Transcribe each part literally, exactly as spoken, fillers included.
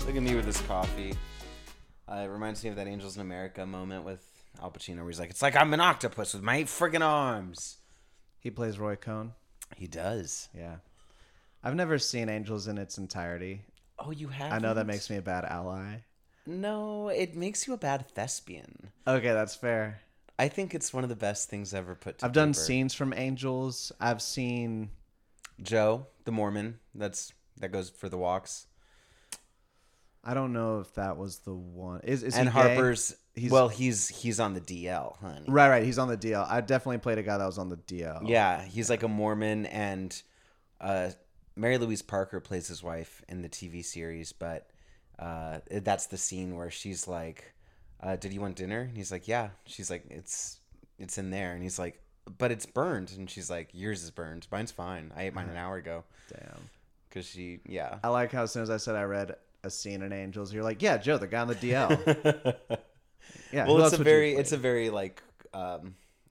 Look at me with this coffee. Uh, it reminds me of that Angels in America moment with Al Pacino where he's like, it's like I'm an octopus with my eight friggin' arms. He plays Roy Cohn. He does. Yeah. I've never seen Angels in its entirety. Oh, you have? I know that makes me a bad ally. No, it makes you a bad thespian. Okay, that's fair. I think it's one of the best things ever put to I've done paper. scenes from Angels. I've seen Joe, the Mormon, that's that goes for the walks. I don't know if that was the one. Is, is and he gay? Harper's He's, well, he's he's on the D L, honey. Right, right. He's on the D L. I definitely played a guy that was on the D L. Yeah, he's yeah. like a Mormon, and uh, Mary Louise Parker plays his wife in the T V series, but uh, that's the scene where she's like, uh, "Did you want dinner?" And he's like, "Yeah." She's like, "It's it's in there," and he's like, "But it's burned," and she's like, "Yours is burned. Mine's fine. I ate mine an hour ago." Damn. Because she, yeah. I like how as soon as I said I read a scene in Angels, you're like, "Yeah, Joe, the guy on the D L." Yeah. Well, it's a very, it's a very like um,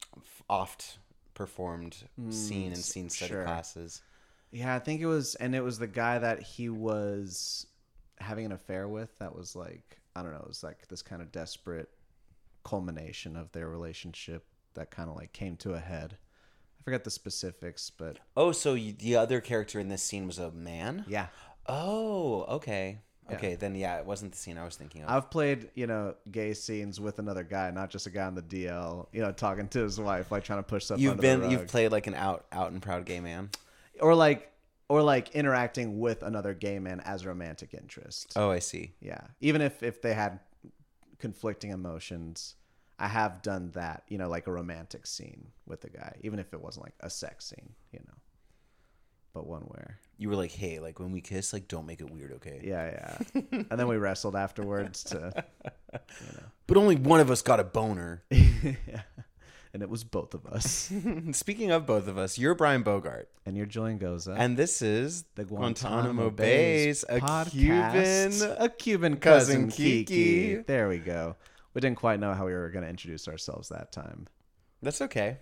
oft performed mm, scene in scene study sure. classes. Yeah, I think it was, and it was the guy that he was having an affair with. That was like, I don't know, it was like this kind of desperate culmination of their relationship that kind of like came to a head. I forget the specifics, but oh, so you, the other character in this scene was a man? Yeah. Oh, okay. Okay, yeah. then yeah, it wasn't the scene I was thinking of. I've played, you know, gay scenes with another guy, not just a guy on the D L, you know, talking to his wife, like trying to push stuff you've under been, the rug. You've played like an out, out and proud gay man? Or like, or like interacting with another gay man as a romantic interest. Oh, I see. Yeah. Even if, if they had conflicting emotions, I have done that, you know, like a romantic scene with a guy, even if it wasn't like a sex scene, you know, but one where you were like, hey, like when we kiss, like don't make it weird, okay? Yeah, yeah. And then we wrestled afterwards to, you know. But only one of us got a boner. Yeah. And it was both of us. Speaking of both of us, you're Brian Bogart. And you're Julian Goza. And this is the Guantanamo, Guantanamo Bay's, Bay's a podcast, Cuban, a Cuban cousin, cousin Kiki. Kiki. There we go. We didn't quite know how we were going to introduce ourselves that time. That's okay.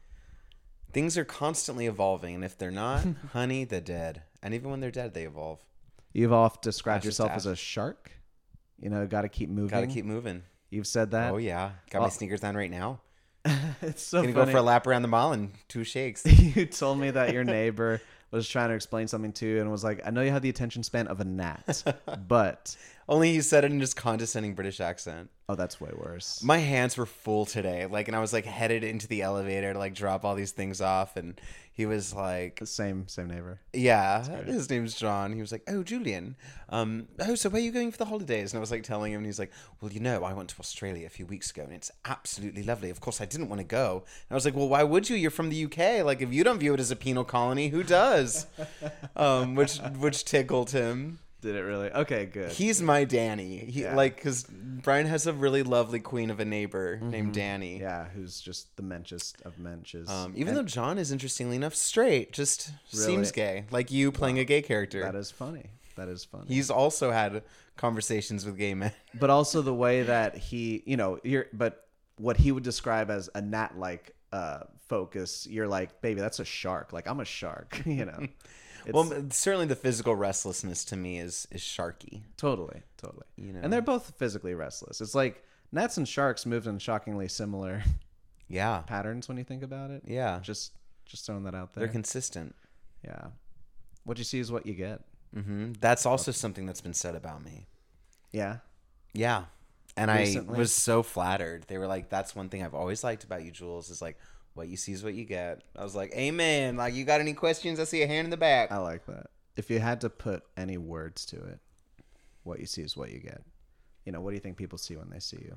Things are constantly evolving, and if they're not, honey, they're dead. And even when they're dead, they evolve. You've often described Ash yourself as a shark. You know, got to keep moving. Got to keep moving. You've said that? Oh, yeah. Got well, my sneakers on right now. It's so Gonna funny. go for a lap around the mall in two shakes. You told me that your neighbor was trying to explain something to you and was like, I know you have the attention span of a gnat, but... Only he said it in just condescending British accent. Oh, that's way worse. My hands were full today. Like, and I was like headed into the elevator to like drop all these things off. And he was like, the same, same neighbor. Yeah. His name's John. He was like, oh, Julian. Um, oh, so where are you going for the holidays? And I was like telling him, and he's like, well, you know, I went to Australia a few weeks ago and it's absolutely lovely. Of course, I didn't want to go. And I was like, well, why would you? You're from the U K. Like, if you don't view it as a penal colony, who does? um, which, which tickled him. Did it really? Okay, good. He's my Danny. He yeah. like because Brian has a really lovely queen of a neighbor mm-hmm. named Danny. Yeah, who's just the menschest of menches. Um, even and though John is interestingly enough straight, just really? seems gay, like you playing wow. a gay character. That is funny. That is funny. He's also had conversations with gay men, but also the way that he, you know, you're, but what he would describe as a gnat-like uh, focus, you're like, baby, that's a shark. Like I'm a shark, you know. It's, well, certainly the physical restlessness to me is is sharky. Totally, totally. You know, and they're both physically restless. It's like gnats and sharks moved in shockingly similar, yeah, patterns when you think about it. Yeah, just just throwing that out there. They're consistent. Yeah, what you see is what you get. Mm-hmm. That's also something that's been said about me. Yeah, yeah, and Recently. I was so flattered. They were like, "That's one thing I've always liked about you, Jules." Is like. What you see is what you get. I was like, amen. Like, you got any questions? I see a hand in the back. I like that. If you had to put any words to it, what you see is what you get. You know, what do you think people see when they see you?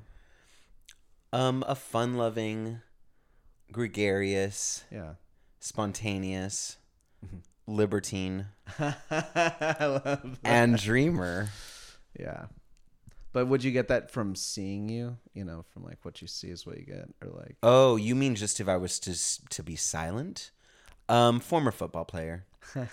Um, a fun-loving, gregarious, yeah, spontaneous, mm-hmm. libertine, I love that. And dreamer. Yeah. But would you get that from seeing you? You know, from like what you see is what you get, or like. Oh, you mean just if I was to to be silent? Um, former football player.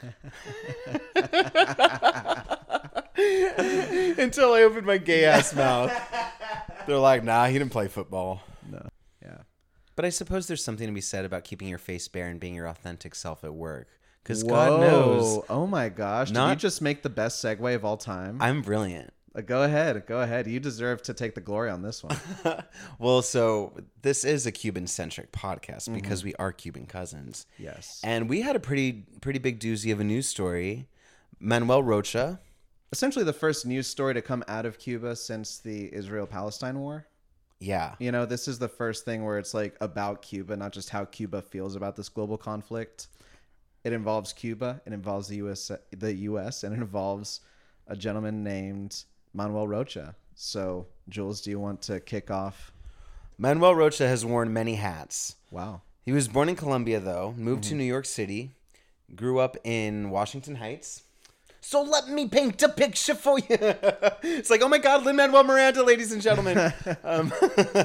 Until I opened my gay ass mouth, they're like, "Nah, he didn't play football." No. Yeah. But I suppose there's something to be said about keeping your face bare and being your authentic self at work. Because God knows. Oh my gosh! Not, Did you just make the best segue of all time? I'm brilliant. Uh, go ahead. Go ahead. You deserve to take the glory on this one. Well, so this is a Cuban-centric podcast because mm-hmm. we are Cuban cousins. Yes. And we had a pretty pretty big doozy of a news story. Manuel Rocha. Essentially the first news story to come out of Cuba since the Israel-Palestine war. Yeah. You know, this is the first thing where it's like about Cuba, not just how Cuba feels about this global conflict. It involves Cuba, it involves the U S, the U S, and it involves a gentleman named Manuel Rocha. So, Jules, do you want to kick off? Manuel Rocha has worn many hats. Wow. He was born in Colombia, though, moved mm-hmm. to New York City, grew up in Washington Heights. So let me paint a picture for you. It's like, oh my God, Lin-Manuel Miranda, ladies and gentlemen. um,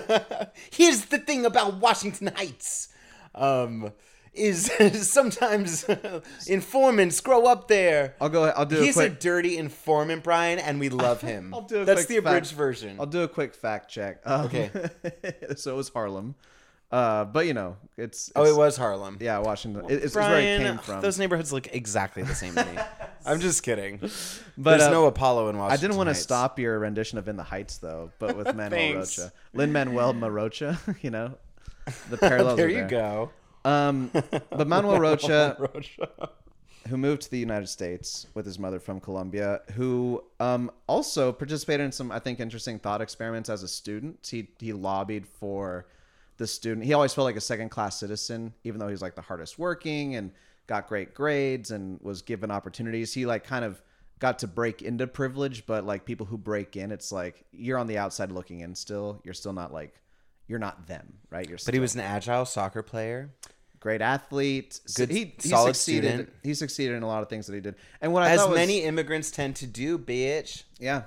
here's the thing about Washington Heights. Um... Is sometimes informants grow up there. I'll go. I'll do. He's a, quick... a dirty informant, Brian, and we love him. I'll do. A That's quick the abridged fact... version. I'll do a quick fact check. Um, okay. So it was Harlem, uh, but you know, it's, it's. Oh, it was Harlem. Yeah, Washington. It, it's, Brian, it's where it came from. Those neighborhoods look exactly the same to me. I'm just kidding. But there's uh, no Apollo in Washington. I didn't want to Heights. stop your rendition of "In the Heights," though. But with Manuel Rocha, Lin-Manuel Marocha, you know, the parallels. There are you there. go. Um, but Manuel Rocha, who moved to the United States with his mother from Colombia, who um, also participated in some, I think, interesting thought experiments as a student. He he lobbied for the student. He always felt like a second-class citizen, even though he was like the hardest working and got great grades and was given opportunities. He like kind of got to break into privilege, but like people who break in, it's like you're on the outside looking in still. You're still not like, you're not them, right? You're still, but he was an agile soccer player. Great athlete. Good, he, he solid succeeded. student. He succeeded in a lot of things that he did. And what I As thought was, many immigrants tend to do, bitch. Yeah.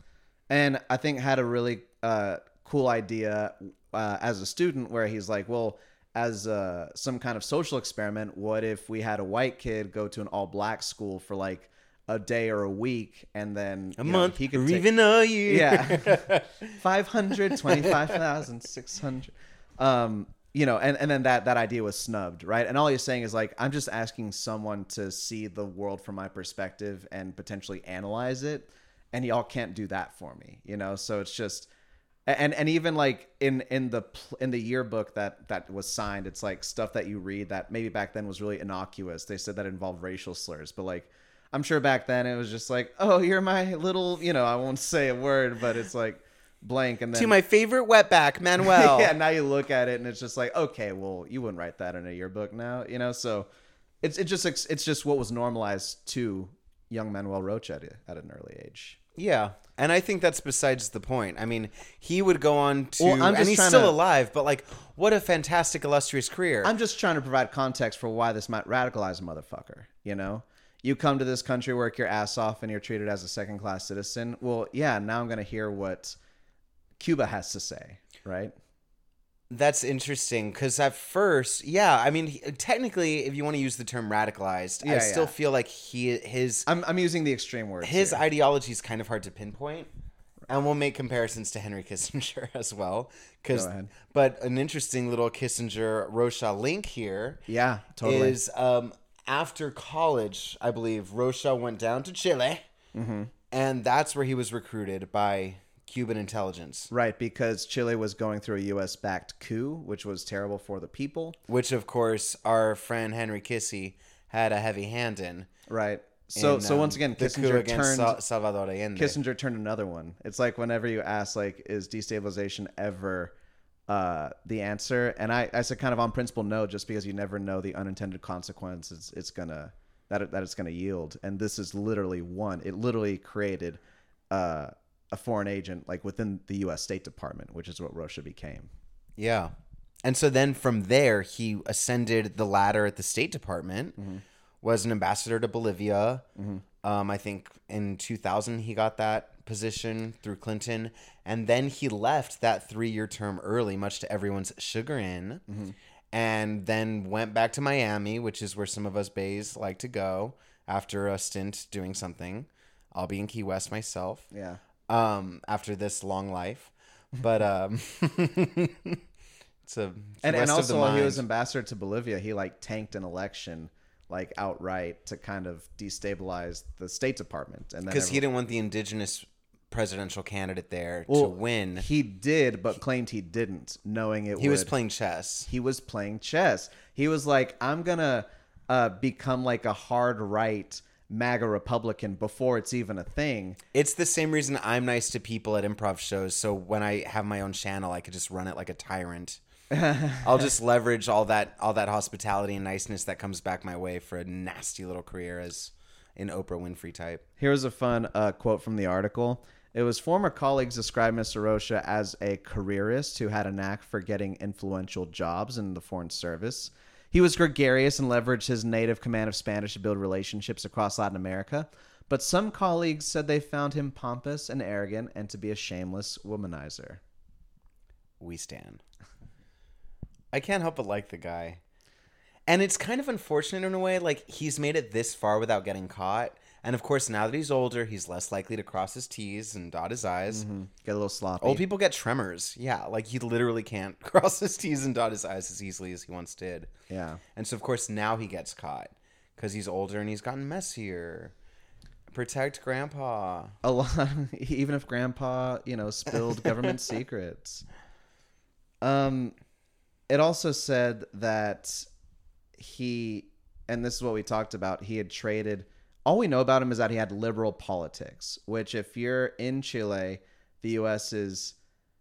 And I think had a really uh, cool idea uh, as a student where he's like, well, as uh, some kind of social experiment, what if we had a white kid go to an all-black school for like a day or a week, and then a you month, know, he could or take, even a year. Yeah, five hundred twenty-five thousand six hundred. Um, you know, and, and then that that idea was snubbed, right? And all he's saying is like, I'm just asking someone to see the world from my perspective and potentially analyze it, and y'all can't do that for me, you know. So it's just, and and even like in in the in the yearbook that that was signed, it's like stuff that you read that maybe back then was really innocuous. They said that it involved racial slurs, but like, I'm sure back then it was just like, oh, you're my little, you know, I won't say a word, but it's like blank. And then to my favorite wetback, Manuel. Yeah, now you look at it and it's just like, okay, well, you wouldn't write that in a yearbook now, you know? So it's it just it's just what was normalized to young Manuel Rocha at, at an early age. Yeah. And I think that's besides the point. I mean, he would go on to, well, I'm just and he's trying still to, alive, but like, what a fantastic, illustrious career. I'm just trying to provide context for why this might radicalize a motherfucker, you know? You come to this country, work your ass off, and you're treated as a second-class citizen. Well, yeah, now I'm going to hear what Cuba has to say, right? That's interesting, because at first, yeah, I mean, he, technically, if you want to use the term radicalized, yeah, I still yeah. feel like he his... I'm, I'm using the extreme words. His here. ideology is kind of hard to pinpoint, and we'll make comparisons to Henry Kissinger as well. Go ahead. But an interesting little Kissinger-Rocha link here yeah, totally. is... Um, after college, I believe, Rocha went down to Chile, mm-hmm. and that's where he was recruited by Cuban intelligence. Right, because Chile was going through a U S-backed coup, which was terrible for the people. Which, of course, our friend Henry Kissy had a heavy hand in. Right. So, in, so um, once again, the Kissinger coup against turned Sa- Salvador Allende. Kissinger turned another one. It's like whenever you ask, like, is destabilization ever uh the answer, and I I said kind of on principle no, just because you never know the unintended consequences it's gonna that it, that it's gonna yield, and this is literally one. It literally created uh a foreign agent like within the U S State Department, which is what Rocha became. Yeah. And so then from there he ascended the ladder at the State Department, mm-hmm. was an ambassador to Bolivia. Mm-hmm. um I think in two thousand he got that position through Clinton, and then he left that three-year term early, much to everyone's chagrin, mm-hmm. and then went back to Miami, which is where some of us bays like to go after a stint doing something. I'll be in Key West myself. Yeah. Um, after this long life, but um, it's a and and also while mind. he was ambassador to Bolivia, he like tanked an election like outright to kind of destabilize the State Department, and because he didn't want the indigenous presidential candidate there Well, to win. He did, but claimed he didn't, knowing it He would. was playing chess. He was playing chess. He was like, I'm going to uh, become like a hard right MAGA Republican before it's even a thing. It's the same reason I'm nice to people at improv shows. So when I have my own channel, I could just run it like a tyrant. I'll just leverage all that all that hospitality and niceness that comes back my way for a nasty little career as an Oprah Winfrey type. Here's a fun uh, quote from the article. It was former colleagues described Mister Rocha as a careerist who had a knack for getting influential jobs in the foreign service. He was gregarious and leveraged his native command of Spanish to build relationships across Latin America. But some colleagues said they found him pompous and arrogant and to be a shameless womanizer. We stand. I can't help but like the guy. And it's kind of unfortunate in a way. Like, he's made it this far without getting caught. And of course, now that he's older, he's less likely to cross his T's and dot his I's. Mm-hmm. Get a little sloppy. Old people get tremors. Yeah, like he literally can't cross his T's and dot his I's as easily as he once did. Yeah. And so, of course, now he gets caught because he's older and he's gotten messier. Protect Grandpa. A lot, even if Grandpa, you know, spilled government secrets. Um, it also said that he, and this is what we talked about, he had traded. All we know about him is that he had liberal politics, which if you're in Chile, the U S is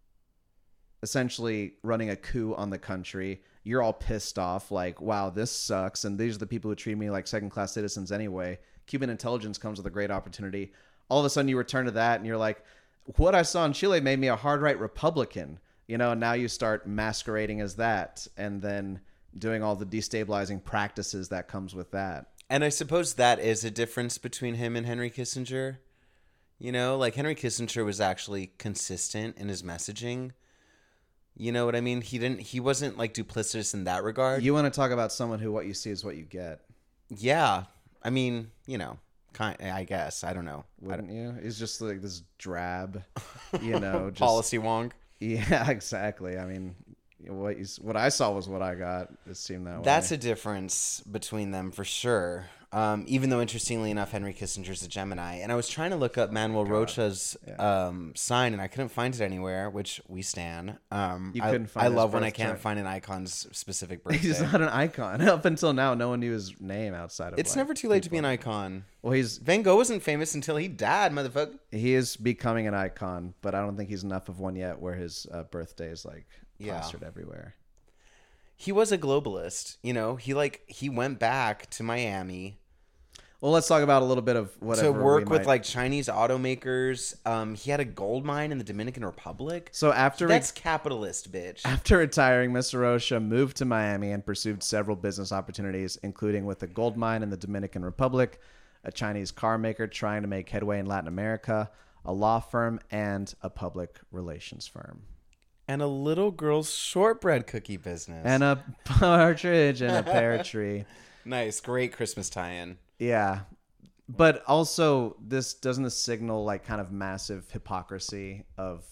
essentially running a coup on the country. You're all pissed off, like, wow, this sucks. And these are the people who treat me like second-class citizens anyway. Cuban intelligence comes with a great opportunity. All of a sudden you return to that and you're like, what I saw in Chile made me a hard-right Republican. You know, and now you start masquerading as that and then doing all the destabilizing practices that comes with that. And I suppose that is a difference between him and Henry Kissinger. You know, like Henry Kissinger was actually consistent in his messaging. You know what I mean? He didn't. He wasn't like duplicitous in that regard. You want to talk about someone who what you see is what you get. Yeah, I mean, you know, kind. I guess I don't know. Wouldn't you? He's just like this drab, you know, just, policy wonk. Yeah, exactly. I mean, what you, what I saw was what I got. It seemed that way. That's a difference between them for sure. Um, even though, interestingly enough, Henry Kissinger's a Gemini. And I was trying to look up Manuel Rocha's Yeah. um, sign, and I couldn't find it anywhere, which we stan. Um, You I, couldn't find I his love when I birth can't chart. find an icon's specific birthday. He's not an icon. Up until now, no one knew his name outside of. It's like, never too late to be people. an icon. Well, he's Van Gogh wasn't famous until he died, motherfucker. he is becoming an icon, but I don't think he's enough of one yet. Where his uh, birthday is like Yeah. plastered everywhere. He was a globalist. You know, he like he went back to Miami Well, let's talk about a little bit of whatever to work we with might- like Chinese automakers. Um, he had a gold mine in the Dominican Republic. So after That's capitalist, bitch. After retiring, Mister Rocha moved to Miami and pursued several business opportunities, including with a gold mine in the Dominican Republic, a Chinese car maker trying to make headway in Latin America, a law firm, and a public relations firm. And a little girl's shortbread cookie business. And a partridge in a pear tree. Nice, great Christmas tie-in. Yeah. But also, this doesn't this signal like kind of massive hypocrisy of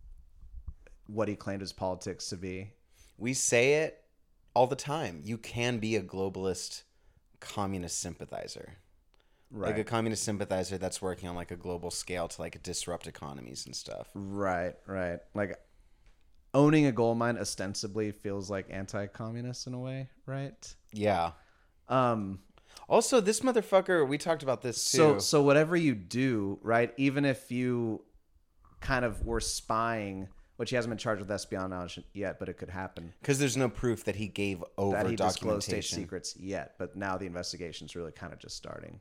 what he claimed his politics to be? We say it all the time. You can be a globalist communist sympathizer. Right. Like a communist sympathizer that's working on like a global scale to like disrupt economies and stuff. Right, right. Like owning a gold mine ostensibly feels like anti-communist in a way, right? Yeah. Um Also, this motherfucker, we talked about this too. so so whatever you do, right, even if you kind of were spying, which he hasn't been charged with espionage yet, but it could happen. Because there's no proof that he gave over That he disclosed state documentation. secrets yet, but now the investigation's really kind of just starting.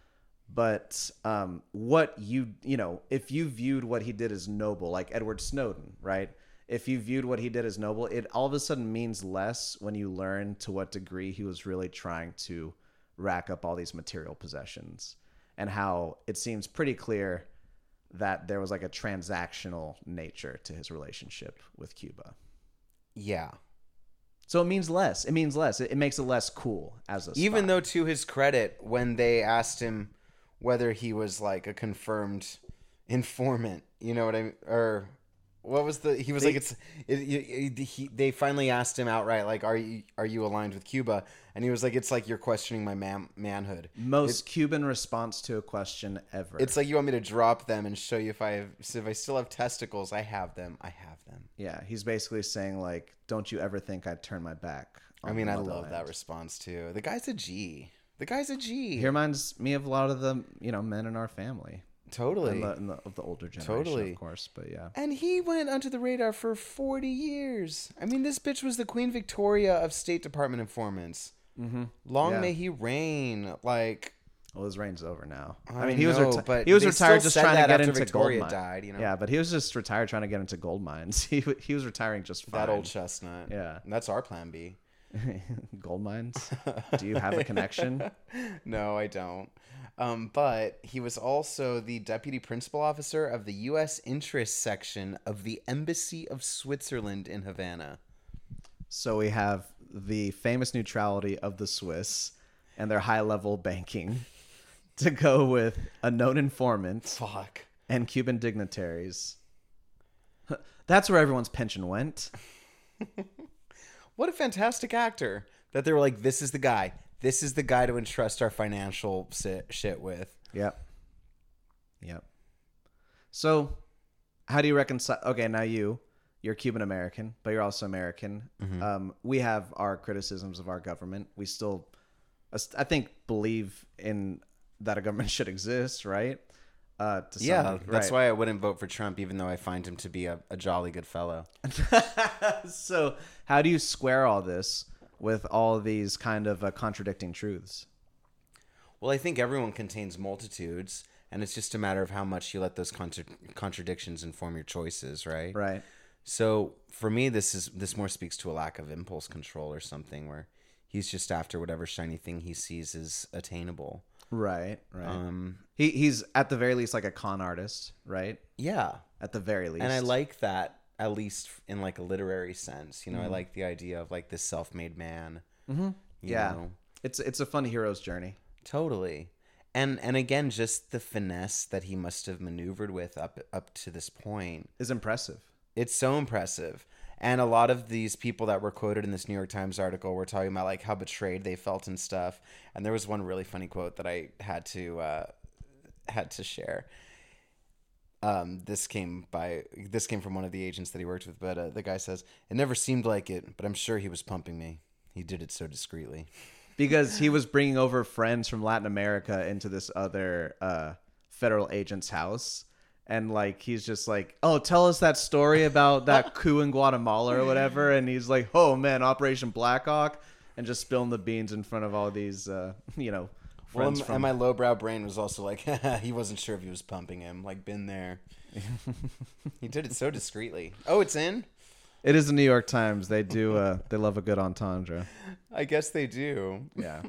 But um, what you, you know, if you viewed what he did as noble, like Edward Snowden, right? If you viewed what he did as noble, it all of a sudden means less when you learn to what degree he was really trying to rack up all these material possessions and how it seems pretty clear that there was like a transactional nature to his relationship with Cuba. Yeah. So it means less. It means less. It, it makes it less cool as a spy. Even though, to his credit, when they asked him whether he was like a confirmed informant, you know what I mean? Or What was the? He was They- like, it's. It, it, it- he, they finally asked him outright, like, "Are you are you aligned with Cuba?" And he was like, "It's like you're questioning my man, manhood. Most Cuban response to a question ever. It's like you want me to drop them and show you if I have, so if I still have testicles, I have them. I have them." Yeah, he's basically saying like, "Don't you ever think I'd turn my back?" I on mean, the I love motherland." that response too. The guy's a G. The guy's a G. He reminds me of a lot of the you know men in our family, Totally. and the, and the, of the older generation, Totally. of course. But yeah, And he went under the radar for forty years. I mean, this bitch was the Queen Victoria of State Department informants. mm-hmm. Long Yeah. may he reign. Like, well, his reign's over now. I, I mean, he was know, reti- but he was they retired still just said trying to that get after into Victoria gold mine. died, you know? Yeah, but he was just retired trying to get into gold mines. He w- he was retiring just fine. that old chestnut. Yeah. That's our plan B. Gold mines. Do you have a connection? No, I don't. Um, but he was also the deputy principal officer of the U S Interest Section of the Embassy of Switzerland in Havana. So we have the famous neutrality of the Swiss and their high-level banking to go with a known informant Fuck. and Cuban dignitaries. That's where everyone's pension went. What a fantastic actor that they were like, this is the guy. This is the guy to entrust our financial si- shit with. Yep. Yep. So, how do you reconcile? Okay, now you, you're Cuban American, but you're also American. Mm-hmm. Um, we have our criticisms of our government. We still, I think, believe in that a government should exist, right? Uh, to some Yeah, degree, that's right. why I wouldn't vote for Trump, even though I find him to be a, a jolly good fellow. So, how do you square all this with all these kind of uh, contradicting truths? Well, I think everyone contains multitudes, and it's just a matter of how much you let those contra- contradictions inform your choices, right? Right. So for me, this is this more speaks to a lack of impulse control or something, where he's just after whatever shiny thing he sees is attainable. Right. Right. Um, he he's at the very least like a con artist, right? yeah, At the very least. and I like that, at least in like a literary sense. You know, Mm-hmm. I like the idea of like this self-made man. Mm-hmm. you Yeah. know? It's it's a fun hero's journey. Totally. And and again, just the finesse that he must have maneuvered with up up to this point. Is impressive. It's so impressive. And a lot of these people that were quoted in this New York Times article were talking about like how betrayed they felt and stuff. And there was one really funny quote that I had to uh, had to share. Um, this came by this came from one of the agents that he worked with, but uh, the guy says, "It never seemed like it, but I'm sure he was pumping me. He did it so discreetly." Because he was bringing over friends from Latin America into this other uh, federal agent's house. And like he's just like, oh, tell us that story about that coup in Guatemala or whatever. And he's like, oh man, Operation Blackhawk, and just spilling the beans in front of all these, uh, you know, Well, friends and from. my lowbrow brain was also like, he wasn't sure if he was pumping him. Like, been there. He did it so discreetly. Oh, it's in? It is the New York Times. They do. Uh, they love a good entendre. I guess they do. Yeah.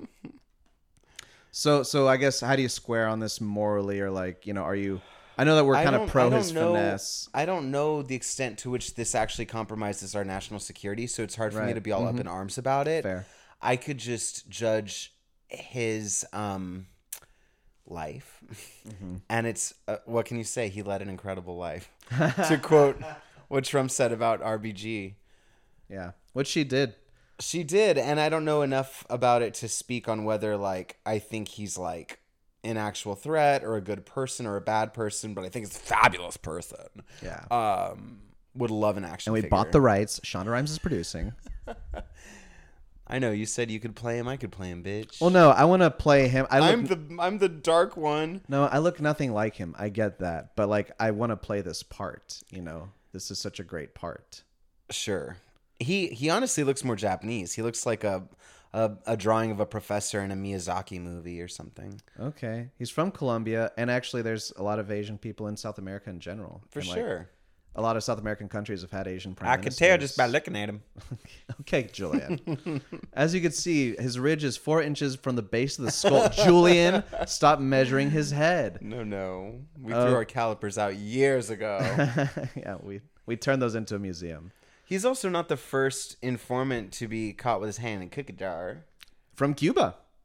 So, so I guess how do you square on this morally, or like, you know, are you? I know that we're I kind don't- of pro I don't his know- finesse. I don't know the extent to which this actually compromises our national security, so it's hard for me Right. to be all up in arms about it. Fair. I could just judge his um, life, and it's uh, what can you say? He led an incredible life. To quote what Trump said about R B G. Yeah. What she did. She did, and I don't know enough about it to speak on whether, like, I think he's, like, an actual threat or a good person or a bad person, but I think he's a fabulous person. Yeah. Um, would love an action and we figure. bought the rights. Shonda Rhimes is producing. I know, you said you could play him. I could play him, bitch. Well, no, I want to play him. I look, I'm the I'm the dark one. no, I look nothing like him. I get that, but like, I want to play this part. You know, this is such a great part. Sure. He he honestly looks more Japanese. He looks like a a, a drawing of a professor in a Miyazaki movie or something. Okay, he's from Colombia, and actually, there's a lot of Asian people in South America in general. For And, like, sure. a lot of South American countries have had Asian prime I could ministers. tell just by looking at him. Okay, Julian. As you can see, his ridge is four inches from the base of the skull. Julian, stop measuring his head. No, no. We Oh. threw our calipers out years ago. Yeah, we we turned those into a museum. He's also not the first informant to be caught with his hand in a cookie jar. From Cuba.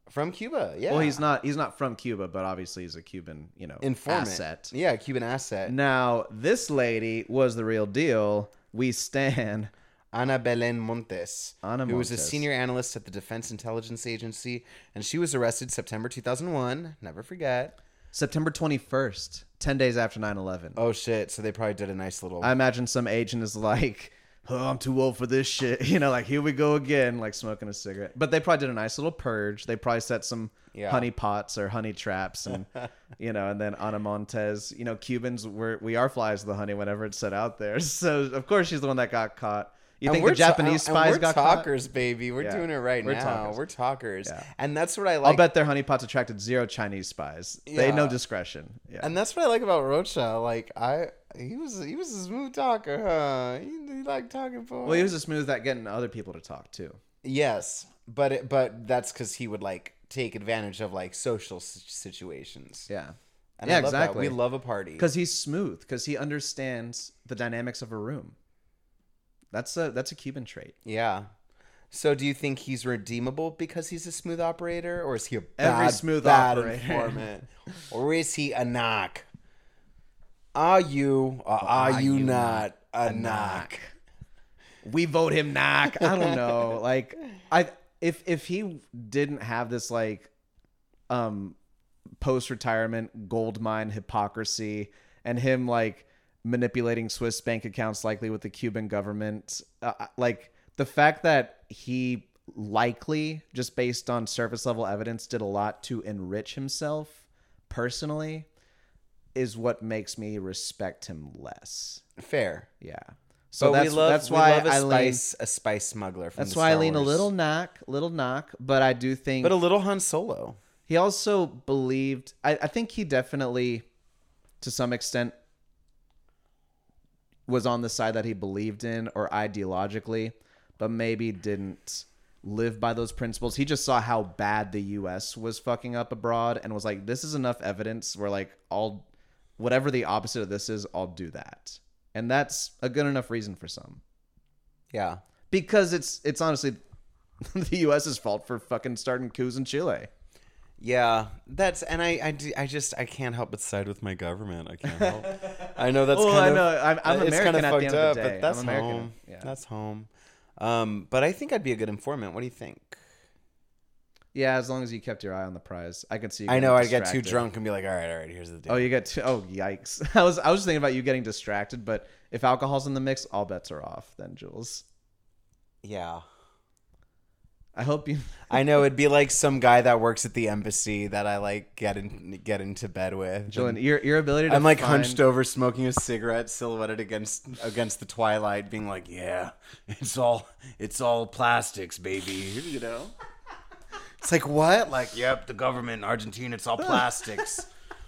From Cuba, yeah. Well, he's not. He's not from Cuba, but obviously he's a Cuban, you know, Informant. asset. Yeah, Cuban asset. Now, this lady was the real deal. We stand Ana Belén Montes, Ana who was a Montes. senior analyst at the Defense Intelligence Agency, and she was arrested September two thousand one. Never forget. September twenty-first, ten days after nine eleven. Oh shit! So they probably did a nice little. I imagine some agent is like, "Oh, I'm too old for this shit." You know, like, here we go again, like smoking a cigarette. But they probably did a nice little purge. They probably set some Yeah. honey pots or honey traps, and you know, and then Ana Montes. You know, Cubans were we are flies of the honey whenever it's set out there. So of course she's the one that got caught. You And think we're the Japanese ta- spies and we're got talkers, baby. We're Yeah. doing it right We're now. talkers. We're talkers, Yeah. and that's what I caught? like. I'll bet their honey pots attracted zero Chinese spies. They had no Yeah. discretion. Yeah. And that's what I like about Rocha. Like I, he was he was a smooth talker, huh? He, he liked talking for. well, he was a smooth at getting other people to talk too. Yes, but it, but that's because he would like take advantage of like social s- situations. Yeah. And yeah, I love that. exactly. We love a party. Because he's smooth. Because he understands the dynamics of a room. That's a that's a Cuban trait. Yeah. So do you think he's redeemable because he's a smooth operator, or is he a bad, Every smooth bad operator. informant, or is he a knock? Are you or are, are you, you not a, a knock? knock? We vote him knock. I don't know. Like I if if he didn't have this like um post retirement gold mine hypocrisy and him like manipulating Swiss bank accounts likely with the Cuban government, uh, like the fact that he likely just based on surface level evidence did a lot to enrich himself personally is what makes me respect him less. Fair. Yeah. So But that's we love, that's we why love a I lean, spice a spice smuggler. From that's the why I Star lean a Wars. little knock, little knock, but I do think but a little Han Solo. he also believed I, I think he definitely to some extent was on the side that he believed in or ideologically, but maybe didn't live by those principles. He just saw how bad the U S was fucking up abroad and was like, this is enough evidence where like I'll whatever the opposite of this is, I'll do that. And that's a good enough reason for some. Yeah. Because it's it's honestly the US's fault for fucking starting coups in Chile. Yeah, that's and I, I, do- I just I can't help but side with my government. I can't help. I know that's Well, kind I of know. I'm- I'm it's American kind at of the fucked end of up, the day. but that's I'm American. home. Yeah. That's home. Um, but I think I'd be a good informant. What do you think? Yeah, as long as you kept your eye on the prize. I could see you I know getting I'd get too distracted. drunk and be like, all right, all right, here's the deal. Oh, you get too, oh yikes. I was I was thinking about you getting distracted, but if alcohol's in the mix, all bets are off then, Jules. Yeah. I hope you I know it'd be like some guy that works at the embassy that I like get in get into bed with. Julian, And your your ability to I'm like find, hunched over smoking a cigarette silhouetted against against the twilight being like, yeah, it's all it's all plastics, baby, you know? It's like, what? Like, yep, the government in Argentina, it's all plastics.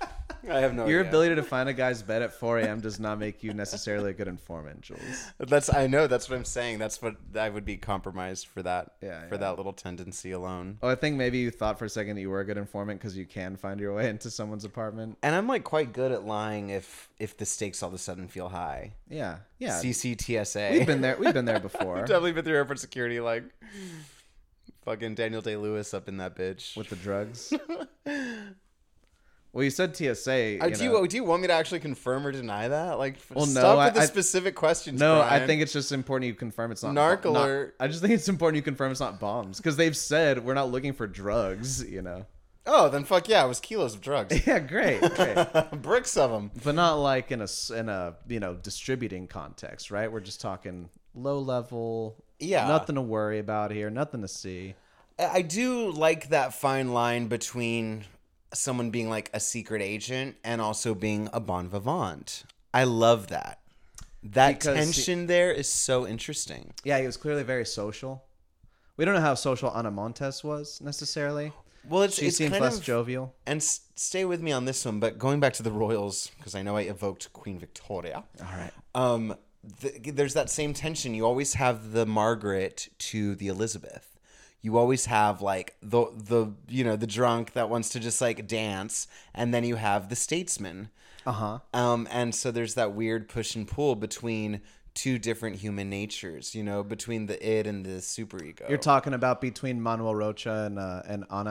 I have no Your idea. ability to find a guy's bed at four a.m. does not make you necessarily a good informant, Jules. That's I know, that's what I'm saying. That's what I would be compromised for that Yeah, for yeah. that little tendency alone. Oh, I think maybe you thought for a second that you were a good informant because you can find your way into someone's apartment. And I'm like quite good at lying if if the stakes all of a sudden feel high. Yeah, yeah. C C T S A. We've been there. We've been there before. Definitely been through airport security, like fucking Daniel Day Lewis up in that bitch. With the drugs. Well, you said T S A. Uh, You do know. you do you want me to actually confirm or deny that? Like, f- Well, no, stop I- with the I- specific questions. No, I Brian. think it's just important you confirm it's not. Narc not- alert. I just think it's important you confirm it's not bombs because they've said we're not looking for drugs. You know. Oh, then fuck yeah, it was kilos of drugs, Yeah, great, great. bricks of them. But not like in a s- in a you know distributing context, right? We're just talking low level. Yeah. Nothing to worry about here. Nothing to see. I do like that fine line between someone being like a secret agent and also being a bon vivant. I love that. That Because he- tension there is so interesting. Yeah, he was clearly very social. We don't know how social Ana Montes was necessarily. Well, it's She it's seems kind less of jovial. and s- stay with me on this one. But going back to the royals, because I know I evoked Queen Victoria. All right. Um, th- there's that same tension. You always have the Margaret to the Elizabeth. You always have like the the you know the drunk that wants to just like dance, and then you have the statesman. Uh huh. Um, and so there's that weird push and pull between two different human natures. You know, between the id and the superego. You're talking about between Manuel Rocha and uh, and Ana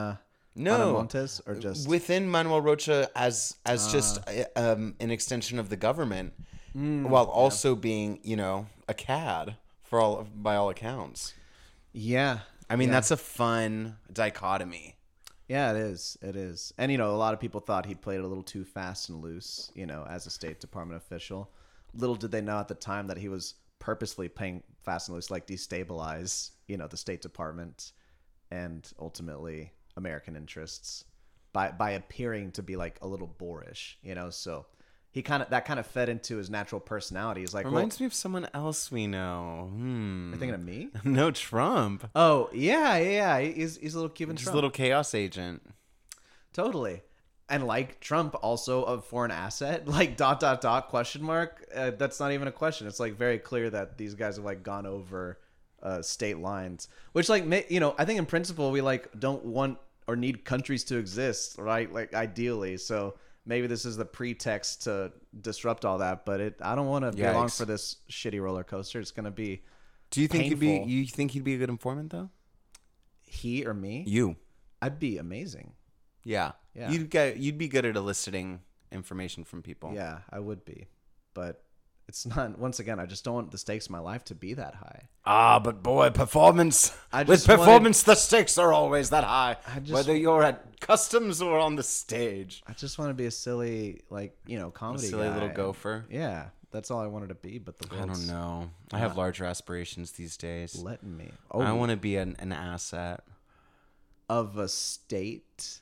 No, Montes, or just within Manuel Rocha as as Ah. just uh, um, an extension of the government, Mm, while also being, you know, a cad for all by all accounts. yeah. I mean, yeah. that's a fun dichotomy. Yeah, it is. It is. And, you know, a lot of people thought he played it a little too fast and loose, you know, as a State Department official. Little did they know at the time that he was purposely playing fast and loose, like destabilize, you know, the State Department and ultimately American interests by by appearing to be like a little boorish, you know. So he kind of that kind of fed into his natural personality. He's like, Reminds well, me of someone else we know. Hmm. you're thinking of me? No, Trump. Oh yeah, yeah, yeah. He's he's a little Cuban Just a Trump. little chaos agent. Totally. And like Trump, also a foreign asset, like dot dot dot question mark. Uh, that's not even a question. It's like very clear that these guys have like gone over uh, state lines, which like ma- you know I think in principle we like don't want or need countries to exist, right? Like ideally, so maybe this is the pretext to disrupt all that. But it I don't want to be along Yikes. for this shitty roller coaster. It's gonna be Do you think he'd be? Painful. You think he'd be a good informant though? he or me. You. I'd be amazing. Yeah. Yeah. You'd get. You'd be good at eliciting information from people. Yeah, I would be, but it's not. Once again, I just don't want the stakes of my life to be that high. Ah, but boy, performance. I With just wanted- performance, the stakes are always that high. I just- Whether you're at customs or on the stage. I just want to be a silly, like you know, A comedy silly guy. little gopher. Yeah, that's all I wanted to be. But the I world's don't know. I have larger aspirations these days. letting me. Oh, I want to be an, an asset. of a state,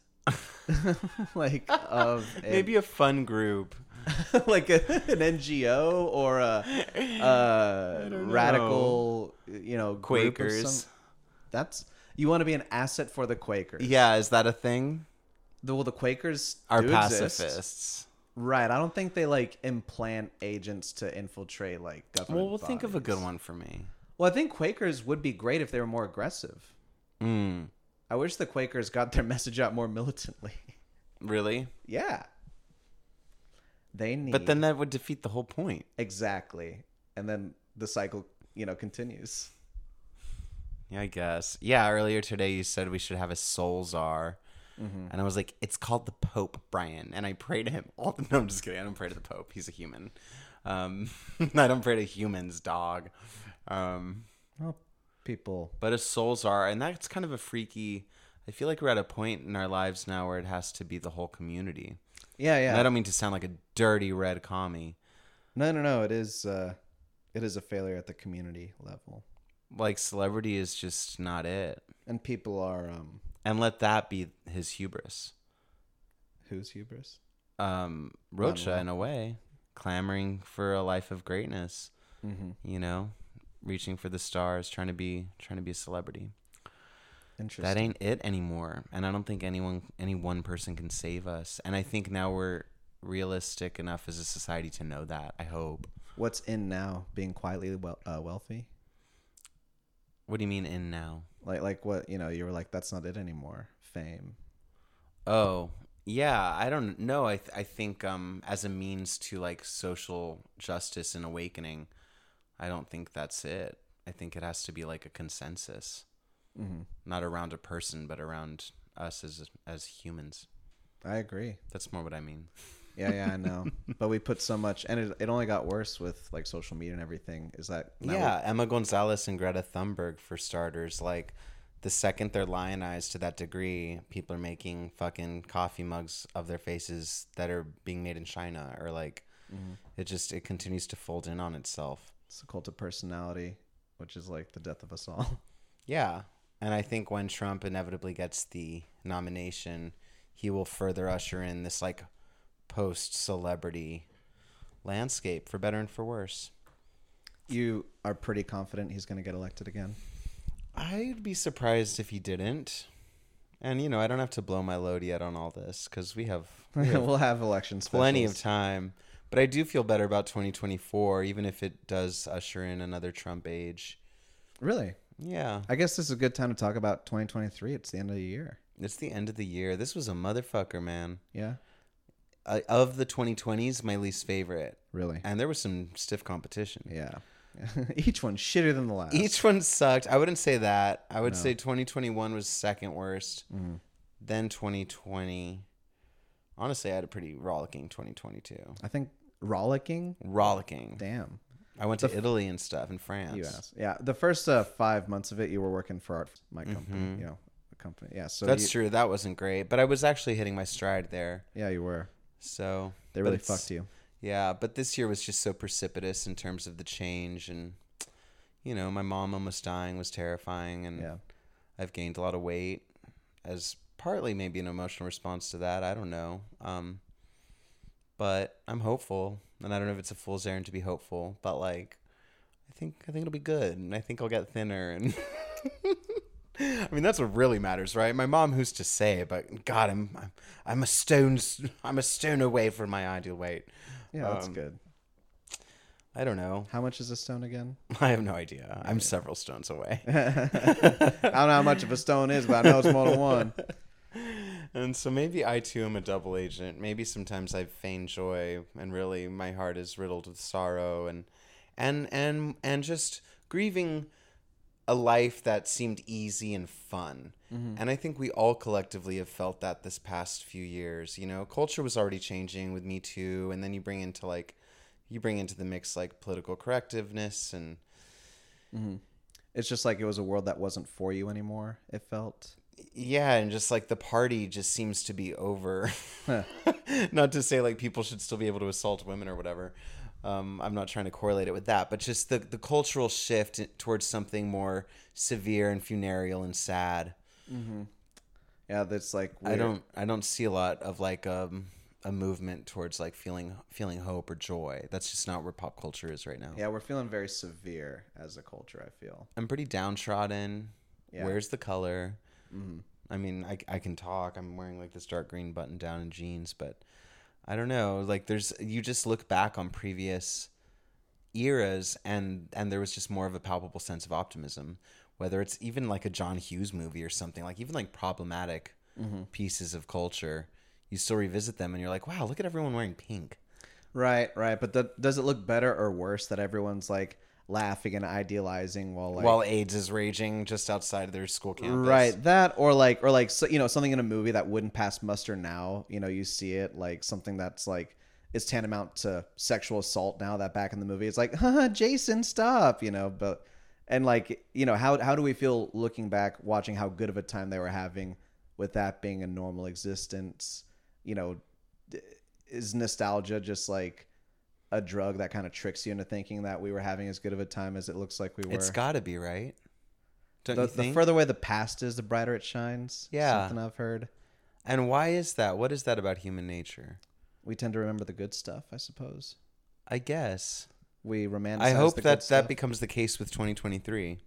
like of a, Maybe a fun group. like a, an N G O or a, uh don't radical, you know, group of Quakers. some- That's you want to be an asset for the Quakers. Yeah, is that a thing? The, well, the Quakers Are do exist. pacifists. Right. I don't think they like implant agents to infiltrate like government. Well, we'll think of a good bodies. one for me. Well, I think Quakers would be great if they were more aggressive. Mm, I wish the Quakers got their message out more militantly. really? Yeah. They need But then that would defeat the whole point. exactly. And then the cycle, you know, continues. Yeah, I guess. Yeah, earlier today you said we should have a soul czar. Mm-hmm. And I was like, it's called the Pope, Brian. And I pray to him all the No, I'm just kidding. I don't pray to the Pope. He's a human. Um, I don't pray to humans, dog. Um, Well, people but a soul czar, and that's kind of a freaky. I feel like we're at a point in our lives now where it has to be the whole community. Yeah, yeah. And I don't mean to sound like a dirty red commie. No, no, no. It is uh it is a failure at the community level. Like celebrity is just not it. And people are um And let that be his hubris. who's hubris? Um, Rocha, Manuel. in a way, clamoring for a life of greatness. Mm-hmm. You know, reaching for the stars, trying to be trying to be a celebrity. Interesting. That ain't it anymore. And I don't think anyone, any one person can save us. And I think now we're realistic enough as a society to know that. I hope. What's in now? Being quietly well, uh, wealthy? What do you mean in now? Like like what, you know, you were like that's not it anymore. Fame. Oh, yeah. I don't know. I th- I think um as a means to like social justice and awakening, I don't think that's it. I think it has to be like a consensus, Mm-hmm. not around a person, but around us as as humans. I agree. That's more what I mean. Yeah, yeah, I know. But we put so much, and it, it only got worse with like social media and everything. Is that now Yeah, Emma Gonzalez and Greta Thunberg, for starters. Like, the second they're lionized to that degree, people are making fucking coffee mugs of their faces that are being made in China, or like, Mhm. it just it continues to fold in on itself. it's a cult of personality, which is like the death of us all. Yeah, and I think when Trump inevitably gets the nomination, he will further usher in this like post-celebrity landscape, for better and for worse. You are pretty confident he's going to get elected again. I'd be surprised if he didn't. And, you know, I don't have to blow my load yet on all this because we have, we have We'll have election specials. plenty of time. But I do feel better about twenty twenty-four, even if it does usher in another Trump age. Really? Yeah. I guess this is a good time to talk about twenty twenty-three. It's the end of the year. It's the end of the year. This was a motherfucker, man. Yeah? Uh, of the twenty twenties, my least favorite. Really? And there was some stiff competition. Yeah. Each one shitter than the last. Each one sucked. I wouldn't say that. I would No. say twenty twenty-one was second worst. Mhm. then twenty twenty. Honestly, I had a pretty rollicking twenty twenty-two. I think rollicking. Rollicking. Damn. I went The to f- Italy and stuff in France. U S. Yeah. The first uh, five months of it, you were working for art, my company. Mhm. You know, the company. Yeah. So That's you, true. That wasn't great, but I was actually hitting my stride there. Yeah, you were. So They but really it's- fucked you. Yeah, but this year was just so precipitous in terms of the change, and you know, my mom almost dying was terrifying, and Yeah. I've gained a lot of weight as partly maybe an emotional response to that. I don't know. Um, but I'm hopeful, and I don't know if it's a fool's errand to be hopeful, but like, I think I think it'll be good, and I think I'll get thinner, and I mean that's what really matters, right? My mom, who's to say, but God, I'm I'm, I'm a stone's I'm a stone away from my ideal weight. Yeah, that's Um, good. I don't know. How much is a stone again? I have no idea. I'm several stones away. I don't know how much of a stone is, but I know it's more than one. And so maybe I too am a double agent. Maybe sometimes I feign joy, and really my heart is riddled with sorrow, and and and and just grieving a life that seemed easy and fun. Mm-hmm. And I think we all collectively have felt that this past few years. You know, culture was already changing with Me Too, and then you bring into like you bring into the mix like political correctiveness, and Mm-hmm. It's just like it was a world that wasn't for you anymore, it felt. yeah, and just like the party just seems to be over. Not to say like people should still be able to assault women or whatever. Um, I'm not trying to correlate it with that, but just the, the cultural shift towards something more severe and funereal and sad. Mm-hmm. Yeah, that's like I weird. don't I don't see a lot of like um, a movement towards like feeling feeling hope or joy. That's just not where pop culture is right now. Yeah, we're feeling very severe as a culture, I feel. I'm pretty downtrodden. Yeah. Where's the color? Mm-hmm. I mean, I, I can talk. I'm wearing like this dark green button down and jeans, but I don't know. Like there's, you just look back on previous eras and, and there was just more of a palpable sense of optimism, whether it's even like a John Hughes movie or something, like even like problematic Mm-hmm. pieces of culture, you still revisit them and you're like, wow, look at everyone wearing pink. Right, right. But the, does it look better or worse that everyone's like laughing and idealizing while like While AIDS is raging just outside of their school campus. right, that or like or like so, you know, something in a movie that wouldn't pass muster now, you know, you see it like something that's like is tantamount to sexual assault now, that back in the movie it's like, haha, Jason, stop, you know. But and like, you know, how how do we feel looking back watching how good of a time they were having with that being a normal existence? You know, d- is nostalgia just like a drug that kind of tricks you into thinking that we were having as good of a time as it looks like we were? It's gotta be, right? Don't The, you the think? further away the past is, the brighter it shines. Yeah. Something I've heard. And why is that? What is that about human nature? We tend to remember the good stuff, I suppose. I guess. We romanticize I hope the that good that stuff. becomes the case with twenty twenty-three.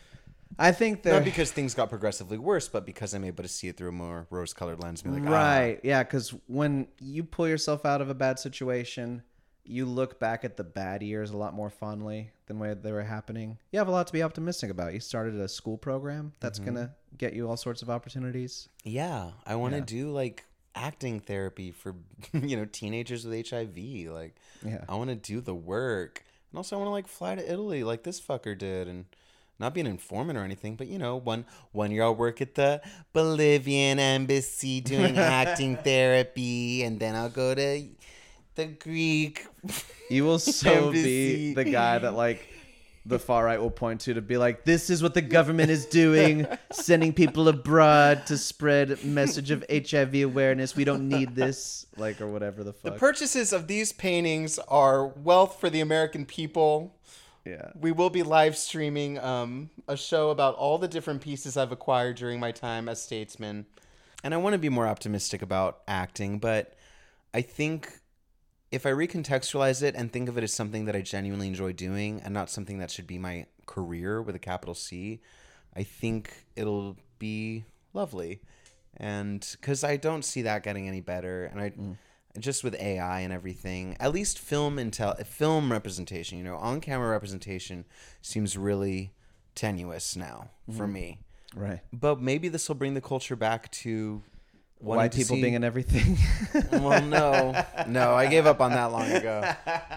I think that Not because things got progressively worse, but because I'm able to see it through a more rose-colored lens. And be like, right, yeah, because when you pull yourself out of a bad situation, you look back at the bad years a lot more fondly than when they were happening. You have a lot to be optimistic about. You started a school program that's Mm-hmm. gonna get you all sorts of opportunities. ah, yeah, I want to Yeah. do like acting therapy for you know teenagers with H I V. Like, Yeah, I want to do the work, and also I want to like fly to Italy like this fucker did, and not be an informant or anything, but you know, one one year I'll work at the Bolivian embassy doing acting therapy, and then I'll go to the Greek. you will so Embassy. be the guy that like the far right will point to to be like, this is what the government is doing, sending people abroad to spread a message of H I V awareness. We don't need this, like, or whatever the The fuck. purchases of these paintings are wealth for the American people. Yeah. We will be live streaming um, a show about all the different pieces I've acquired during my time as statesman. And I want to be more optimistic about acting, but I think if I recontextualize it and think of it as something that I genuinely enjoy doing and not something that should be my career with a capital C, I think it'll be lovely. And because I don't see that getting any better. And I... Mm. Just with A I and everything, at least film intel, film representation, you know, on-camera representation seems really tenuous now for Mm-hmm. me. Right. But maybe this will bring the culture back to wanting White to people see- being in everything. Well, no, no, I gave up on that long ago.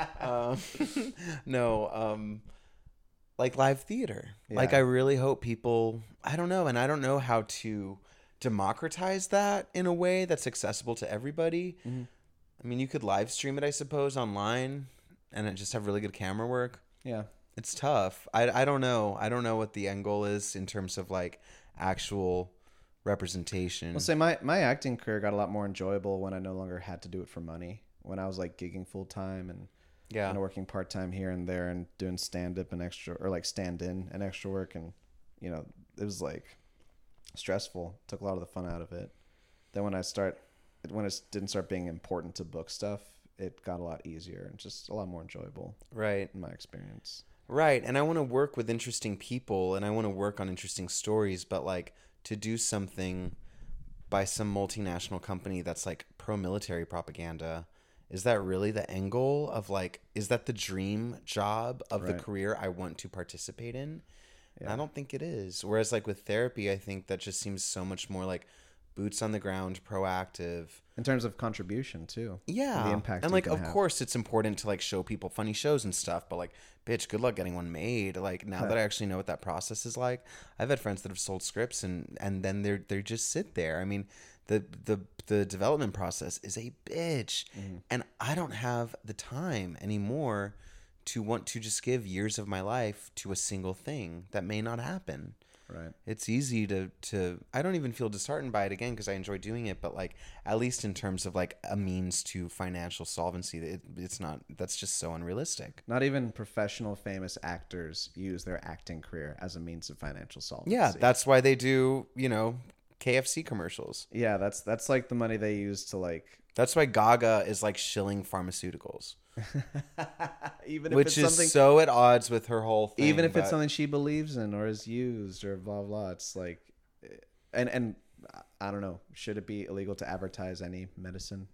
Um, no, um, like live theater. Like Yeah. I really hope people. I don't know, and I don't know how to democratize that in a way that's accessible to everybody. Mm-hmm. I mean, you could live stream it, I suppose, online and it just have really good camera work. Yeah. It's tough. I, I don't know. I don't know what the end goal is in terms of like actual representation. Well, say my, my acting career got a lot more enjoyable when I no longer had to do it for money. When I was like gigging full time and yeah, kind of working part time here and there and doing stand up and extra or like stand in and extra work, and you know it was like stressful. Took a lot of the fun out of it. Then when I start when it didn't start being important to book stuff, it got a lot easier and just a lot more enjoyable. Right. In my experience. Right. And I want to work with interesting people and I want to work on interesting stories, but like to do something by some multinational company that's like pro-military propaganda, is that really the end goal of like, is that the dream job of Right. the career I want to participate in? Yeah. And I don't think it is. Whereas like with therapy, I think that just seems so much more like boots on the ground, proactive. In terms of contribution too. Yeah. The impact and you like, can of have. course it's important to like show people funny shows and stuff, but like, bitch, good luck getting one made. Like now that I actually know what that process is like, I've had friends that have sold scripts and, and then they're, they just sit there. I mean, the, the, the development process is a bitch. Mm-hmm. And I don't have the time anymore to want to just give years of my life to a single thing that may not happen. Right. It's easy to, to, I don't even feel disheartened by it again, because I enjoy doing it, but like, at least in terms of like a means to financial solvency, it, it's not, that's just so unrealistic. Not even professional famous actors use their acting career as a means of financial solvency. Yeah. That's why they do, you know, K F C commercials. Yeah. That's, that's like the money they use to like, That's why Gaga is like shilling pharmaceuticals, even if which it's is something, so at odds with her whole thing. even if but- it's something she believes in or is used or blah blah. It's like, and and I don't know. Should it be illegal to advertise any medicine?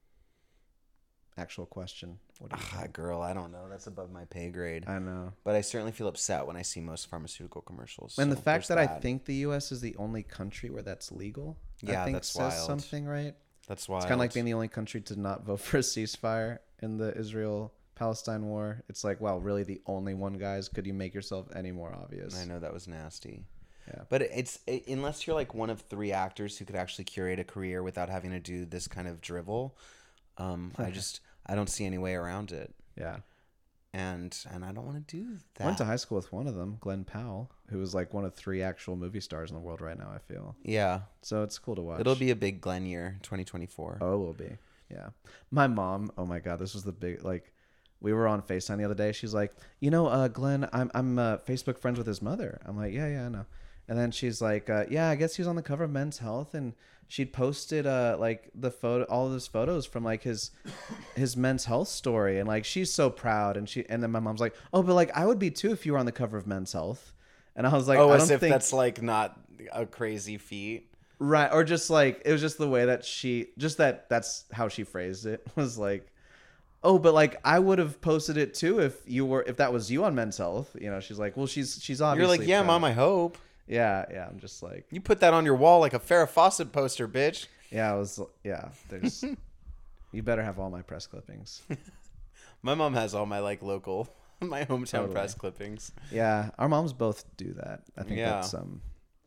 Actual question. What do you Ah, think? girl, I don't know. That's above my pay grade. I know. But I certainly feel upset when I see most pharmaceutical commercials. And the so fact that there's I think the U S is the only country where that's legal, Yeah, I think that's says wild. something, right? that's why It's kind of like being the only country to not vote for a ceasefire in the Israel-Palestine war. It's like, wow, really the only one, guys? Could you make yourself any more obvious? I know that was nasty. Yeah. But it's it, unless you're like one of three actors who could actually curate a career without having to do this kind of drivel, um, I just I don't see any way around it. Yeah. And and I don't want to do that. I went to high school with one of them, Glenn Powell, who is like one of three actual movie stars in the world right now, I feel. yeah, So it's cool to watch. it'll be a big Glenn year, twenty twenty-four. Oh, it will be. Yeah. My mom, oh my God, this was the big, like, we were on FaceTime the other day. She's like, you know, uh, Glenn, I'm, I'm uh, Facebook friends with his mother. I'm like, yeah, yeah, I know. And then she's like, uh, yeah, I guess he was on the cover of Men's Health, and she'd posted uh, like the photo, all of his photos from like his his Men's Health story, and like she's so proud. And she, and then my mom's like, oh, but like I would be too if you were on the cover of Men's Health. And I was like, oh, I as don't if think that's like not a crazy feat. right, or just like it was just the way that she, just that that's how she phrased it, was like, oh, but like I would have posted it too if you were, if that was you on Men's Health. You know, she's like, well, she's she's obviously You're like, yeah, proud. mom, I hope. Yeah, yeah. I'm just like, You put that on your wall like a Farrah Fawcett poster, bitch. yeah, I was, yeah. There's, you better have all my press clippings. My mom has all my like local, my hometown Totally. press clippings. Yeah, our moms both do that. I think Yeah. that's um.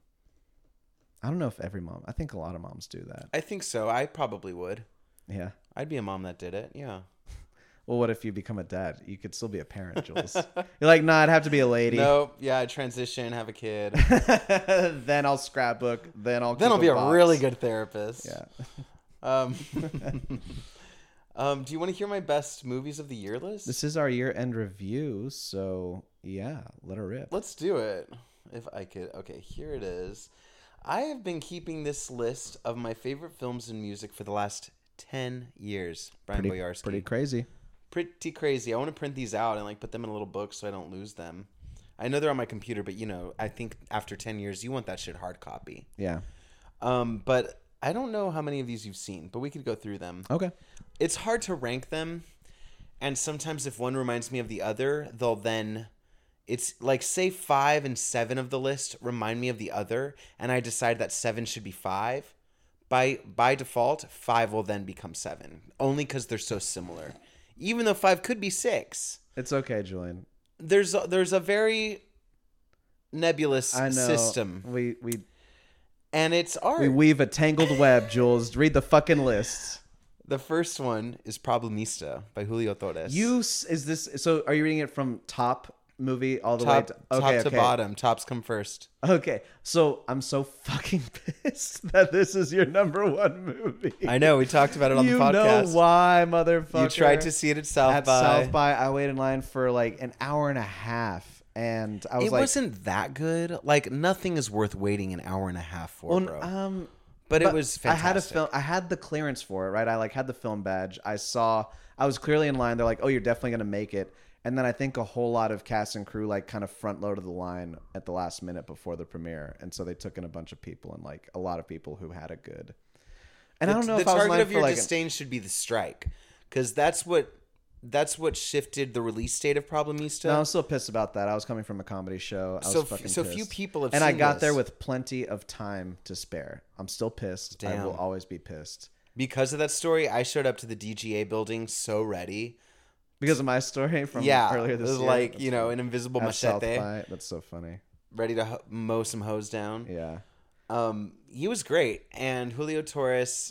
I don't know if every mom. I think a lot of moms do that. I think so. I probably would. Yeah. I'd be a mom that did it. Yeah. Well, what if you become a dad? You could still be a parent, Jules. You're like, nah, I'd have to be a lady. No. Yeah. I'd transition, have a kid. Then I'll scrapbook. Then I'll. Then keep I'll be a box. really good therapist. Yeah. Um. um. Do you want to hear my best movies of the year list? This is our year-end review, so yeah, let her rip. Let's do it. If I could. Okay, here it is. I have been keeping this list of my favorite films and music for the last ten years. Brian Pretty, Boyarsky. pretty crazy. Pretty crazy. I want to print these out and like put them in a little book so I don't lose them. I know they're on my computer, but you know, I think after ten years, you want that shit hard copy. Yeah. Um, but I don't know how many of these you've seen, but we could go through them. Okay. It's hard to rank them, and sometimes if one reminds me of the other, they'll then, it's like say five and seven of the list remind me of the other, and I decide that seven should be five. By by default, five will then become seven, only because they're so similar. Even though five could be six, It's okay, Julian. there's a, there's a very nebulous I know. system. We we And it's art. We weave a tangled web, Jules. Read the fucking list. The first one is Problemista by Julio Torres. You is this? So are you reading it from top movie all the top, way to okay, top to okay. bottom. Tops come first. Okay, so I'm so fucking pissed that this is your number one movie. I know. We talked about it on you the podcast. know why, motherfucker? You tried to see it at South at by. South by. I waited in line for like an hour and a half, and I was it like, wasn't that good. Like nothing is worth waiting an hour and a half for, well, bro. um. But, But it was fantastic. I had a film. I had the clearance for it, right? I like had the film badge. I saw. I was clearly in line. They're like, "Oh, you're definitely gonna make it." And then I think a whole lot of cast and crew like kind of front loaded the line at the last minute before the premiere, and so they took in a bunch of people and like a lot of people who had a good. And the, I don't know the if I was in target line of for your like an- disdain should be the strike, because that's what that's what shifted the release date of Problemista. No, I'm still pissed about that. I was coming from a comedy show. I so was fucking so pissed. few people have and seen I got this. there with plenty of time to spare. I'm still pissed. I Damn. will always be pissed Because of that story, I showed up to the D G A building so ready. because of my story from yeah, earlier this it was year. like That's you know funny. an invisible At South machete, by. That's so funny. ready to ho- mow some hoes down. Yeah. Um, he was great, and Julio Torres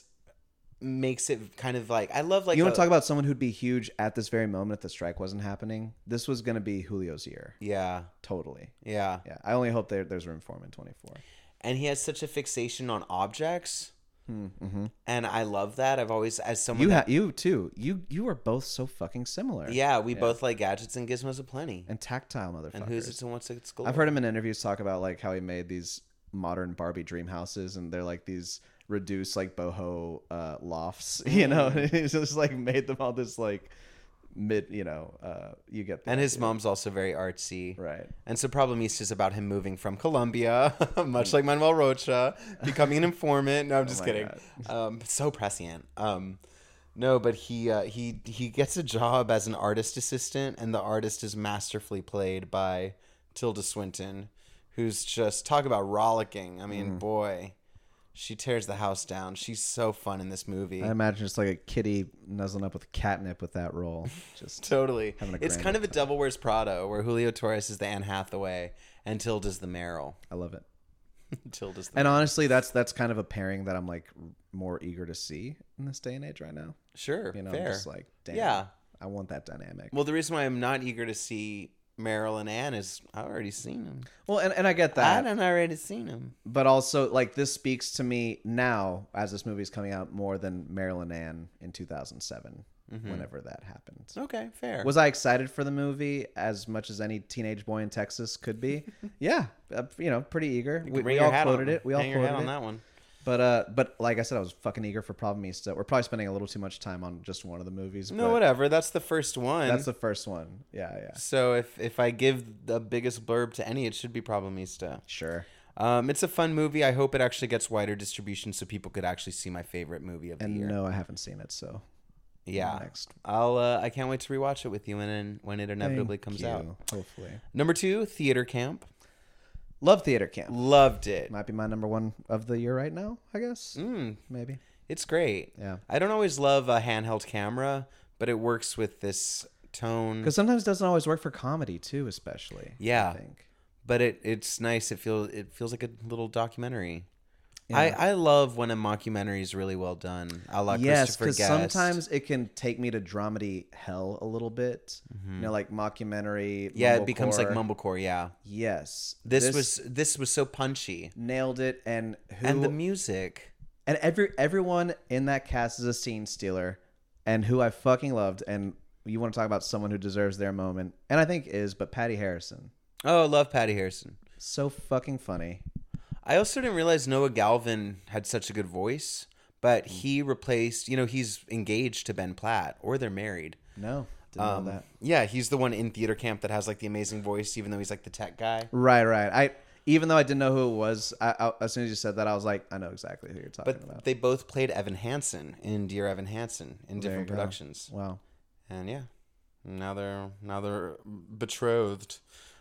makes it kind of like I love like You want a- to talk about someone who'd be huge at this very moment if the strike wasn't happening? This was going to be Julio's year. yeah, Totally. yeah, Yeah. I only hope there, there's room for him in twenty-four. and he has such a fixation on objects, Mm-hmm. and I love that. I've always as someone You that, ha- you too. You you are both so fucking similar. yeah, we both like gadgets and gizmos aplenty. And tactile motherfuckers. And who's it and what's it? I've heard him in interviews talk about like how he made these modern Barbie dream houses, and they're like these reduced like boho uh, lofts, you know. Mm. And he's just like made them all this like mid, you know. Uh, you get the And his idea. mom's also very artsy. right. And so Problemista is about him moving from Colombia, much like Manuel Rocha, becoming an informant. No, I'm just my kidding. Um, so prescient. Um, no, but he uh, he he gets a job as an artist assistant, and the artist is masterfully played by Tilda Swinton, who's just talk about rollicking. I mean, boy, she tears the house down. She's so fun in this movie. I imagine just like a kitty nuzzling up with catnip with that role. Just Totally. having a It's grand kind of a old time. Devil Wears Prada, where Julio Torres is the Anne Hathaway and Tilda's the Meryl. I love it. Tilda's the And Meryl. honestly, that's that's kind of a pairing that I'm like more eager to see in this day and age right now. Sure, You know, fair. I'm just like, damn, Yeah. I want that dynamic. Well, the reason why I'm not eager to see Meryl and Anne is I've already seen them. Well, and, and I get I that. done already seen them. But also, like, this speaks to me now as this movie is coming out more than Marilyn Ann in two thousand seven, Mm-hmm. whenever that happened. Okay, fair. Was I excited for the movie as much as any teenage boy in Texas could be? Yeah, uh, you know, pretty eager. You can We, bring we your all hat quoted on, it. We all hang your quoted hat on it. that one. But uh, but like I said, I was fucking eager for Problemista. We're probably spending a little too much time on just one of the movies. No, but whatever. That's the first one. That's the first one. Yeah, yeah, So if if I give the biggest blurb to any, it should be Problemista. sure. Um, it's a fun movie. I hope it actually gets wider distribution so people could actually see my favorite movie of the And year. no, I haven't seen it, so yeah, next. I'll. Uh, I can't wait to rewatch it with you when when it inevitably Thank comes you. out. Hopefully, Number two, Theater Camp. love Theater Camp. Loved it. Might be my number one of the year right now. I guess Mm, maybe. it's great. Yeah. I don't always love a handheld camera, but it works with this tone. Because sometimes it doesn't always work for comedy too, especially. Yeah. I think. But it it's nice. It feels it feels like a little documentary. Yeah. I, I love when a mockumentary is really well done. A la Yes, Christopher because Guest. sometimes it can take me to dramedy hell a little bit. You know, like mockumentary. Mm-hmm. yeah, it becomes like mumblecore. mumblecore. Yeah, Yes, this, was this was so punchy, nailed it, and who and the music. and every everyone in that cast is a scene stealer, and who I fucking loved. And you want to talk about someone who deserves their moment, and I think is, but Patty Harrison, Oh, I love Patty Harrison. so fucking funny. I also didn't realize Noah Galvin had such a good voice, but he replaced. You know, he's engaged to Ben Platt, or they're married. No, didn't Um, know that. Yeah, he's the one in Theater Camp that has like the amazing voice, even though he's like the tech guy. Right, right. I even though I didn't know who it was, I, I, as soon as you said that, I was like, I know exactly who you're talking But about. they both played Evan Hansen in Dear Evan Hansen in There different you go. productions. Wow. And yeah, now they're now they're betrothed.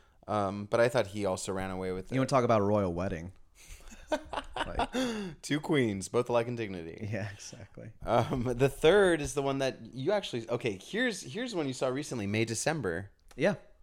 Um, but I thought he also ran away with it. You want to talk about a royal wedding? Like, Two queens, both alike in dignity. yeah, exactly. Um, the third is the one that you actually okay. Here's here's one you saw recently, May December. Yeah.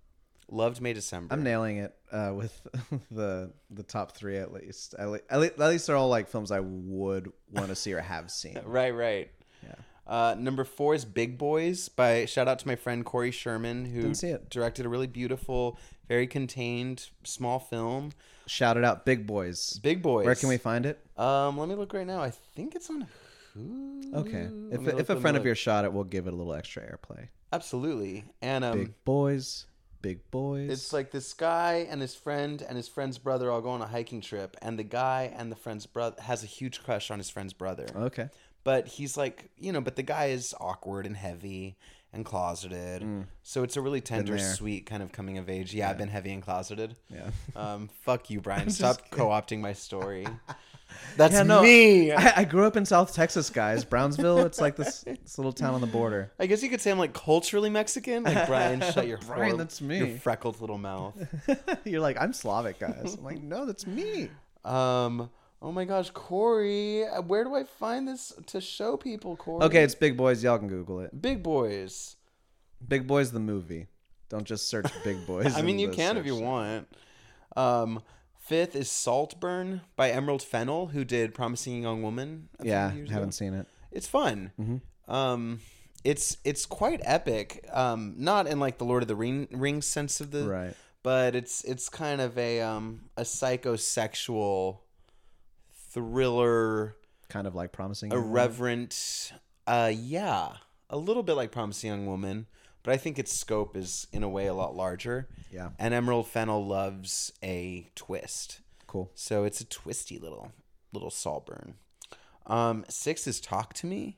Loved May December. I'm nailing it uh, with the the top three at least. At, le- at, le- at least they're all like films I would want to see or have seen. Right, right. Yeah. Uh, number four is Big Boys by shout out to my friend Corey Sherman, who Didn't see it. directed a really beautiful, very contained, small film. Shout it out, Big Boys. Big Boys. Where can we find it? Um, let me look right now. I think it's on Hulu. Okay. Let If me if look, a let me friend of look. yours shot it, we'll give it a little extra airplay. Absolutely. And um, Big Boys. Big Boys. it's like this guy and his friend and his friend's brother all go on a hiking trip, and the guy and the friend's brother has a huge crush on his friend's brother. Okay. But he's like, you know, but the guy is awkward and heavy and closeted. So it's a really tender, there. sweet kind of coming of age. Yeah, I've been heavy and closeted. Yeah. Um, fuck you, Brian. just Stop kidding. co-opting my story. That's Yeah, no, me. I, I grew up in South Texas, guys. Brownsville. It's like this, this little town on the border. I guess you could say I'm like culturally Mexican. Like, Brian, shut your Brian, horrible- that's me. Your freckled little mouth. You're like, I'm Slavic, guys. I'm like, no, that's me. Um. Oh my gosh, Corey, where do I find this to show people, Corey? Okay, it's Big Boys. Y'all can Google it. Big Boys. Big Boys the movie. Don't just search Big Boys. I mean, in you the can if you search. want. Um, fifth is Saltburn by Emerald Fennell, who did Promising Young Woman. a few Yeah, years haven't ago. seen it. It's fun. Um, it's it's quite epic. Um, not in like the Lord of the Ring Rings sense of the Right. but it's it's kind of a um a psychosexual thriller, Kind of like Promising Young Woman. irreverent. Uh, yeah, a little bit like Promising Young Woman, but I think its scope is in a way a lot larger. Yeah. And Emerald Fennell loves a twist, Cool. so it's a twisty little little Saltburn. Um, six is Talk to Me.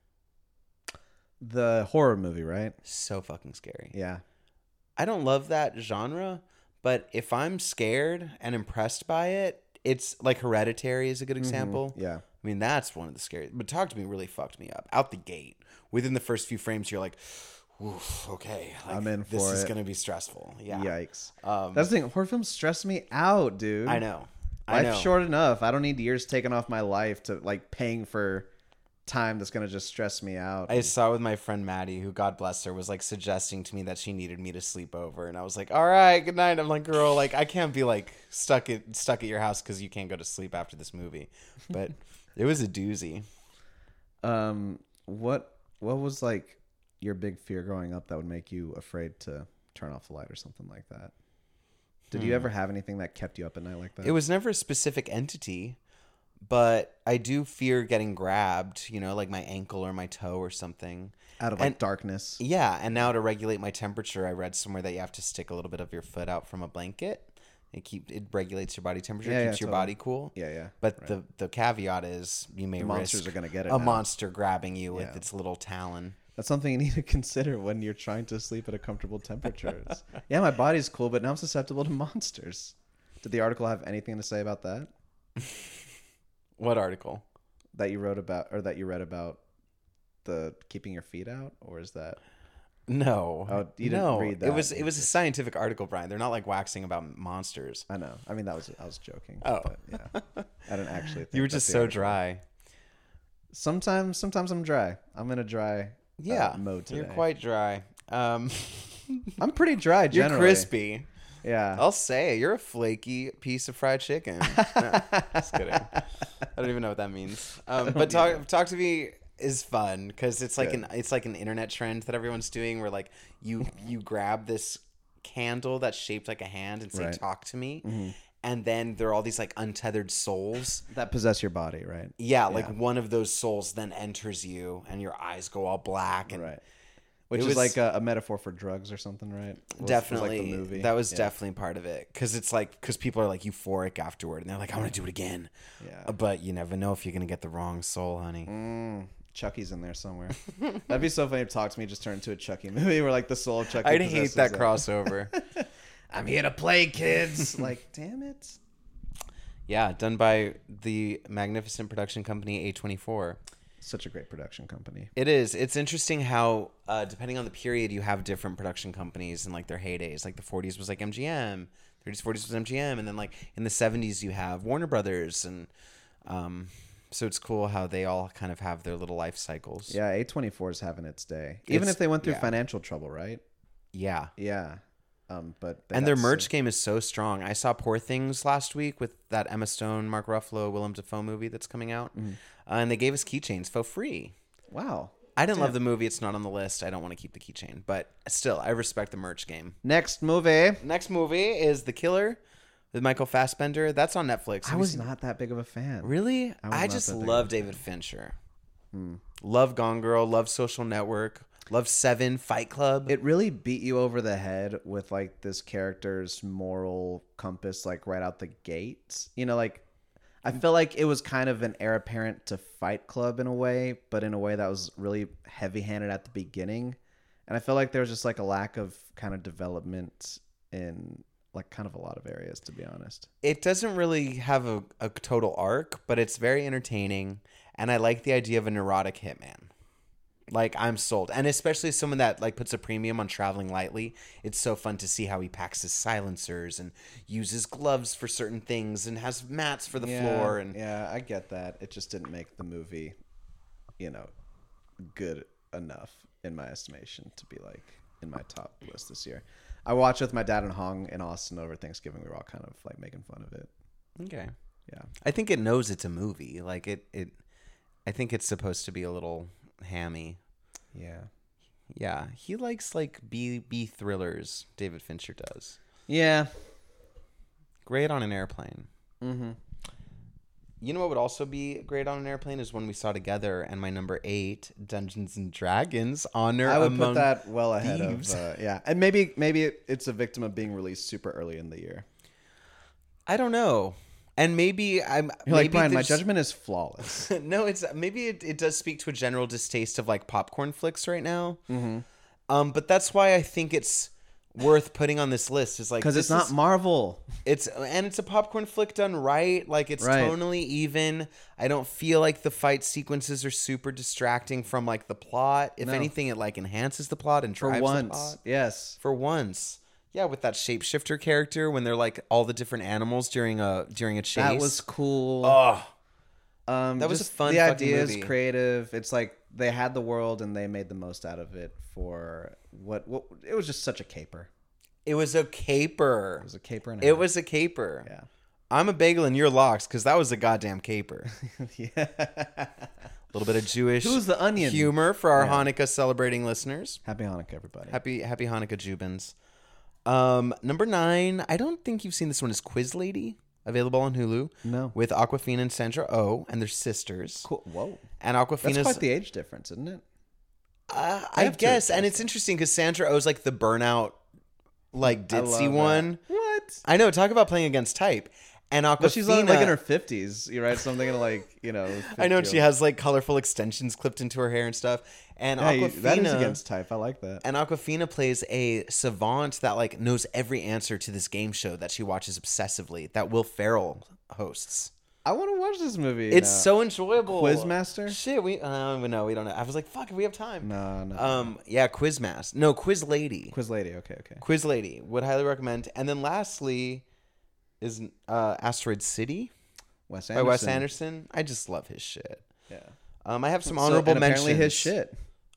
The horror movie, right? So fucking scary. Yeah. I don't love that genre, but if I'm scared and impressed by it, it's like Hereditary is a good example. Yeah. I mean, that's one of the scariest. But Talk to Me really fucked me up. Out the gate. Within the first few frames, you're like, oof, okay. Like, I'm in This for is it. going to be stressful. Yeah. Yikes. Um, That's the thing. Horror films stress me out, dude. I know. I know. Life's short enough. I don't need years taken off my life to like paying for time that's gonna just stress me out. I saw with my friend Maddie, who God bless her, was like suggesting to me that she needed me to sleep over, and I was like, "All right, good night." I'm like, "Girl, like I can't be like stuck at stuck at your house because you can't go to sleep after this movie." But it was a doozy. Um, what what was like your big fear growing up that would make you afraid to turn off the light or something like that? Did you ever have anything that kept you up at night like that? It was never a specific entity, but I do fear getting grabbed. You know, like my ankle or my toe or something. out of like and- darkness. Yeah, and now to regulate my temperature, I read somewhere that you have to stick a little bit of your foot out from a blanket. It keep it regulates your body temperature, Yeah, keeps yeah, your totally. body cool. Yeah, yeah. But right. the the caveat is you may The monsters risk are gonna get it a now. monster grabbing you with Yeah. its little talon. That's something you need to consider when you're trying to sleep at a comfortable temperature. It's, yeah, my body's cool, but now I'm susceptible to monsters. Did the article have anything to say about that? What article? That you wrote about, or that you read about the keeping your feet out, or is that? No. Oh, you didn't no. read It that. was it was a scientific article, Brian. They're not like waxing about monsters. I know. I mean, that was I was joking. Oh. but yeah. I didn't actually. Think You were that's just the so article. dry. Sometimes, sometimes I'm dry. I'm in a dry Yeah. uh, mode today. You're quite dry. Um, I'm pretty dry. you're Generally. crispy. Yeah. I'll say it. You're a flaky piece of fried chicken. No, just kidding. I don't even know what that means. Um, but talk talk to me is fun because it's like Good. an it's like an internet trend that everyone's doing where like you you grab this candle that's shaped like a hand and say Right. talk to me, Mm-hmm. and then there are all these like untethered souls. That possess your body, right? Yeah, like Yeah. one of those souls then enters you and your eyes go all black and Right. Which It is was- like a, a metaphor for drugs or something, right? Was- was definitely like the movie. that was Yeah. definitely part of it because it's like because people are like euphoric afterward and they're like I want to do it again. Yeah. Uh, But you never know if you're gonna get the wrong soul, honey. Mm, Chucky's in there somewhere. That'd be so funny if Talk to Me just turned into a Chucky movie where like the soul of Chucky. I'd hate possesses that it. crossover. I'm here to play, kids. Like, damn it. Yeah, done by the magnificent production company A twenty-four. Such a great production company. It is. It's interesting how, uh, depending on the period, you have different production companies in like their heydays. Like the forties was like M G M, thirties, forties was M G M, and then like in the seventies you have Warner Brothers, and um, so it's cool how they all kind of have their little life cycles. Yeah, A twenty-four is having its day. Even It's- if they went through yeah. financial trouble, right? Yeah. Yeah. Um, but they And got their merch sick. game is so strong. I saw Poor Things last week with that Emma Stone, Mark Ruffalo, Willem Dafoe movie that's coming out. Mm-hmm. Uh, and they gave us keychains for free. Wow. I didn't Damn. love the movie. It's not on the list. I don't want to keep the keychain. But still, I respect the merch game. Next movie. Next movie is The Killer with Michael Fassbender. That's on Netflix. Have I you was seen- not that big of a fan. Really? I was I, not just that big of love a David Fincher. Hmm. Love Gone Girl. Love Social Network. Love Seven. Fight Club. It really beat you over the head with like this character's moral compass, like right out the gate. You know, like I feel like it was kind of an heir apparent to Fight Club in a way, but in a way that was really heavy handed at the beginning. And I feel like there was just like a lack of kind of development in like kind of a lot of areas, to be honest. It doesn't really have a, a total arc, but it's very entertaining. And I like the idea of a neurotic hitman. Like, I'm sold. And especially someone that like puts a premium on traveling lightly. It's so fun to see how he packs his silencers and uses gloves for certain things and has mats for the yeah, floor. And yeah, I get that. It just didn't make the movie, you know, good enough in my estimation to be like in my top list this year. I watched with my dad and Hong in Austin over Thanksgiving. We were all kind of like making fun of it. Okay. Yeah. I think it knows it's a movie. Like it, it I think it's supposed to be a little hammy. Yeah. Yeah. He likes like B B thrillers, David Fincher does. Yeah. Great on an airplane. Mm-hmm. You know what would also be great on an airplane is When We Saw Together, and my number eight, Dungeons and Dragons: Honor I would Among put that well ahead Thieves. of uh, yeah, and maybe maybe it, it's a victim of being released super early in the year. I don't know, and maybe I'm. You're like maybe Brian, my there's- judgment is flawless. no, it's maybe it, it does speak to a general distaste of like popcorn flicks right now. Mm-hmm. Um, but that's why I think it's worth putting on this list. Is like Because it's this not is- Marvel. It's and it's a popcorn flick done right. Like it's Right. tonally even. I don't feel like the fight sequences are super distracting from like the plot. If No. anything, it like enhances the plot and For drives the once, plot. yes. For once, yeah, with that shapeshifter character when they're like all the different animals during a during a chase. That was cool. oh, Um, That was just a fun The fucking idea is movie. creative. It's like they had the world and they made the most out of it for what? What? It was just such a caper. it was a caper. It was a caper. And a It half. was a caper. Yeah. I'm a bagel and you're lox because that was a goddamn caper. yeah. A little bit of Jewish Who's the onion? humor for our Yeah. Hanukkah celebrating listeners. Happy Hanukkah, everybody. Happy Happy Hanukkah, Jubins. Um, number nine. I don't think you've seen this one. Is Quiz Lady, available on Hulu No. with Aquafina and Sandra Oh, and they're sisters. Cool. Whoa. And That's Aquafina's quite the age difference, isn't it? Uh, I I have to guess, and adjust it's interesting because Sandra O's like the burnout, like I love ditzy that. one. What? I know. Talk about playing against type. And Aquafina, But she's like, like in her fifties. You write something in like you know. I know she fifty. has like colorful extensions clipped into her hair and stuff. And Yeah, you- Aquafina, that is against type. I like that. and Aquafina plays a savant that like knows every answer to this game show that she watches obsessively that Will Ferrell hosts. I want to watch this movie. It's now. so enjoyable. Quizmaster? Shit, we uh, no, we don't know. I was like, fuck, if we have time. No, no. Um, yeah, Quizmaster. No, Quiz Lady. Quiz Lady. Okay, okay. Quiz Lady would highly recommend. And then lastly is uh, Asteroid City Wes by Anderson. Wes Anderson. I just love his shit. Yeah. Um, I have some So- honorable and mentions. apparently his shit.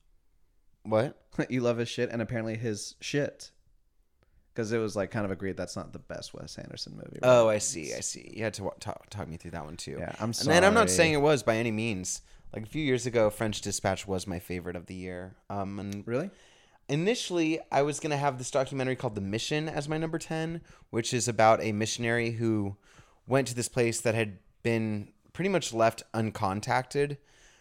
What? You love his shit, and apparently his shit. Because it was like kind of agreed that's not the best Wes Anderson movie. right? Oh, I see. I see. You had to wa- talk, talk me through that one too. Yeah, I'm And sorry. then I'm not saying it was by any means. Like a few years ago, French Dispatch was my favorite of the year. Um, and Really? initially, I was gonna have this documentary called The Mission as my number ten, which is about a missionary who went to this place that had been pretty much left uncontacted.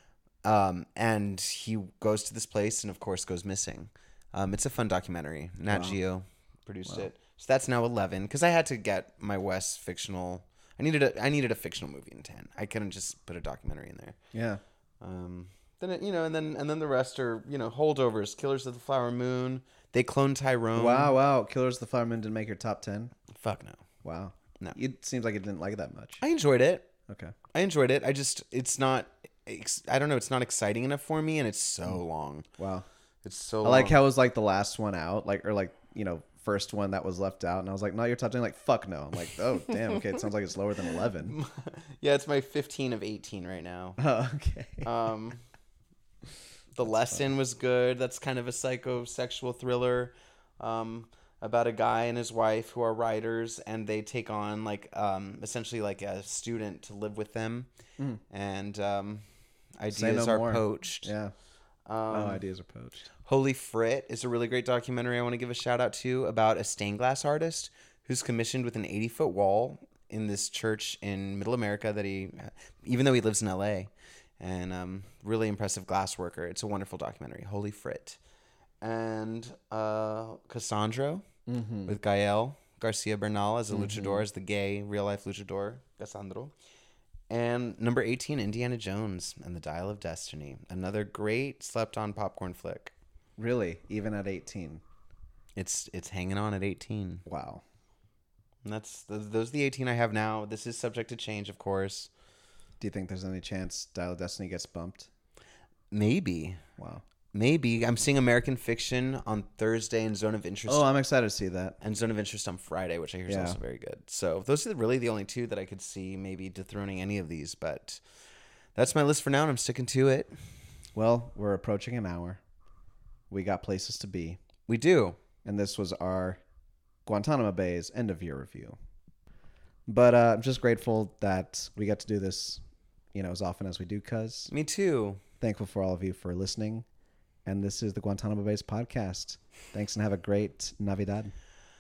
Um, and he goes to this place and, of course, goes missing. Um, it's a fun documentary. Nat Wow. Geo produced Wow. it. So that's now eleven because I had to get my Wes fictional. I needed a I needed a fictional movie in ten. I couldn't just put a documentary in there. Yeah. Um, then it, you know, and then and then the rest are you know holdovers. Killers of the Flower Moon. They cloned Tyrone. Wow, wow. Killers of the Flower Moon didn't make your top ten? Fuck no. Wow. No. It seems like you didn't like it that much. I enjoyed it. Okay. I enjoyed it. I just it's not. ex- I don't know. It's not exciting enough for me, and it's so long. Wow. It's so. I long. like how it was like the last one out, like, or like, you know, first one that was left out. And I was like, no, you're top ten. Like, fuck no. I'm like, oh, damn. Okay. It sounds like it's lower than eleven. Yeah, it's my fifteen of eighteen right now. Oh, okay. Um, The Lesson was good. That's kind of a psychosexual thriller. Um, about a guy and his wife who are writers, and they take on like um, essentially like a student to live with them, Mm. and um, Say ideas no are more. poached. Yeah. Um, oh, ideas are poached. Holy Frit is a really great documentary I want to give a shout out to about a stained glass artist who's commissioned with an eighty foot wall in this church in Middle America that he, even though he lives in L A, and um, really impressive glass worker. It's a wonderful documentary. Holy Frit. And uh, Cassandro Mm-hmm. with Gael Garcia Bernal as a Mhm. luchador, as the gay real life luchador, Cassandro. And number eighteen, Indiana Jones and the Dial of Destiny. Another great slept on popcorn flick. Really? Even at eighteen? It's it's hanging on at eighteen. Wow. And that's those, those are the eighteen I have now. This is subject to change, of course. Do you think there's any chance Dial of Destiny gets bumped? Maybe. Wow. Maybe. I'm seeing American Fiction on Thursday and Zone of Interest. Oh, I'm excited to see that. And Zone of Interest on Friday, which I hear is Yeah. also very good. So those are really the only two that I could see maybe dethroning any of these. But that's my list for now, and I'm sticking to it. Well, we're approaching an hour. We got places to be. We do. And this was our Guantanamo Bay's end of year review. But uh, I'm just grateful that we get to do this, you know, as often as we do, cuz. Me too. Thankful for all of you for listening. And this is the Guantanamo Bay's podcast. Thanks and have a great Navidad.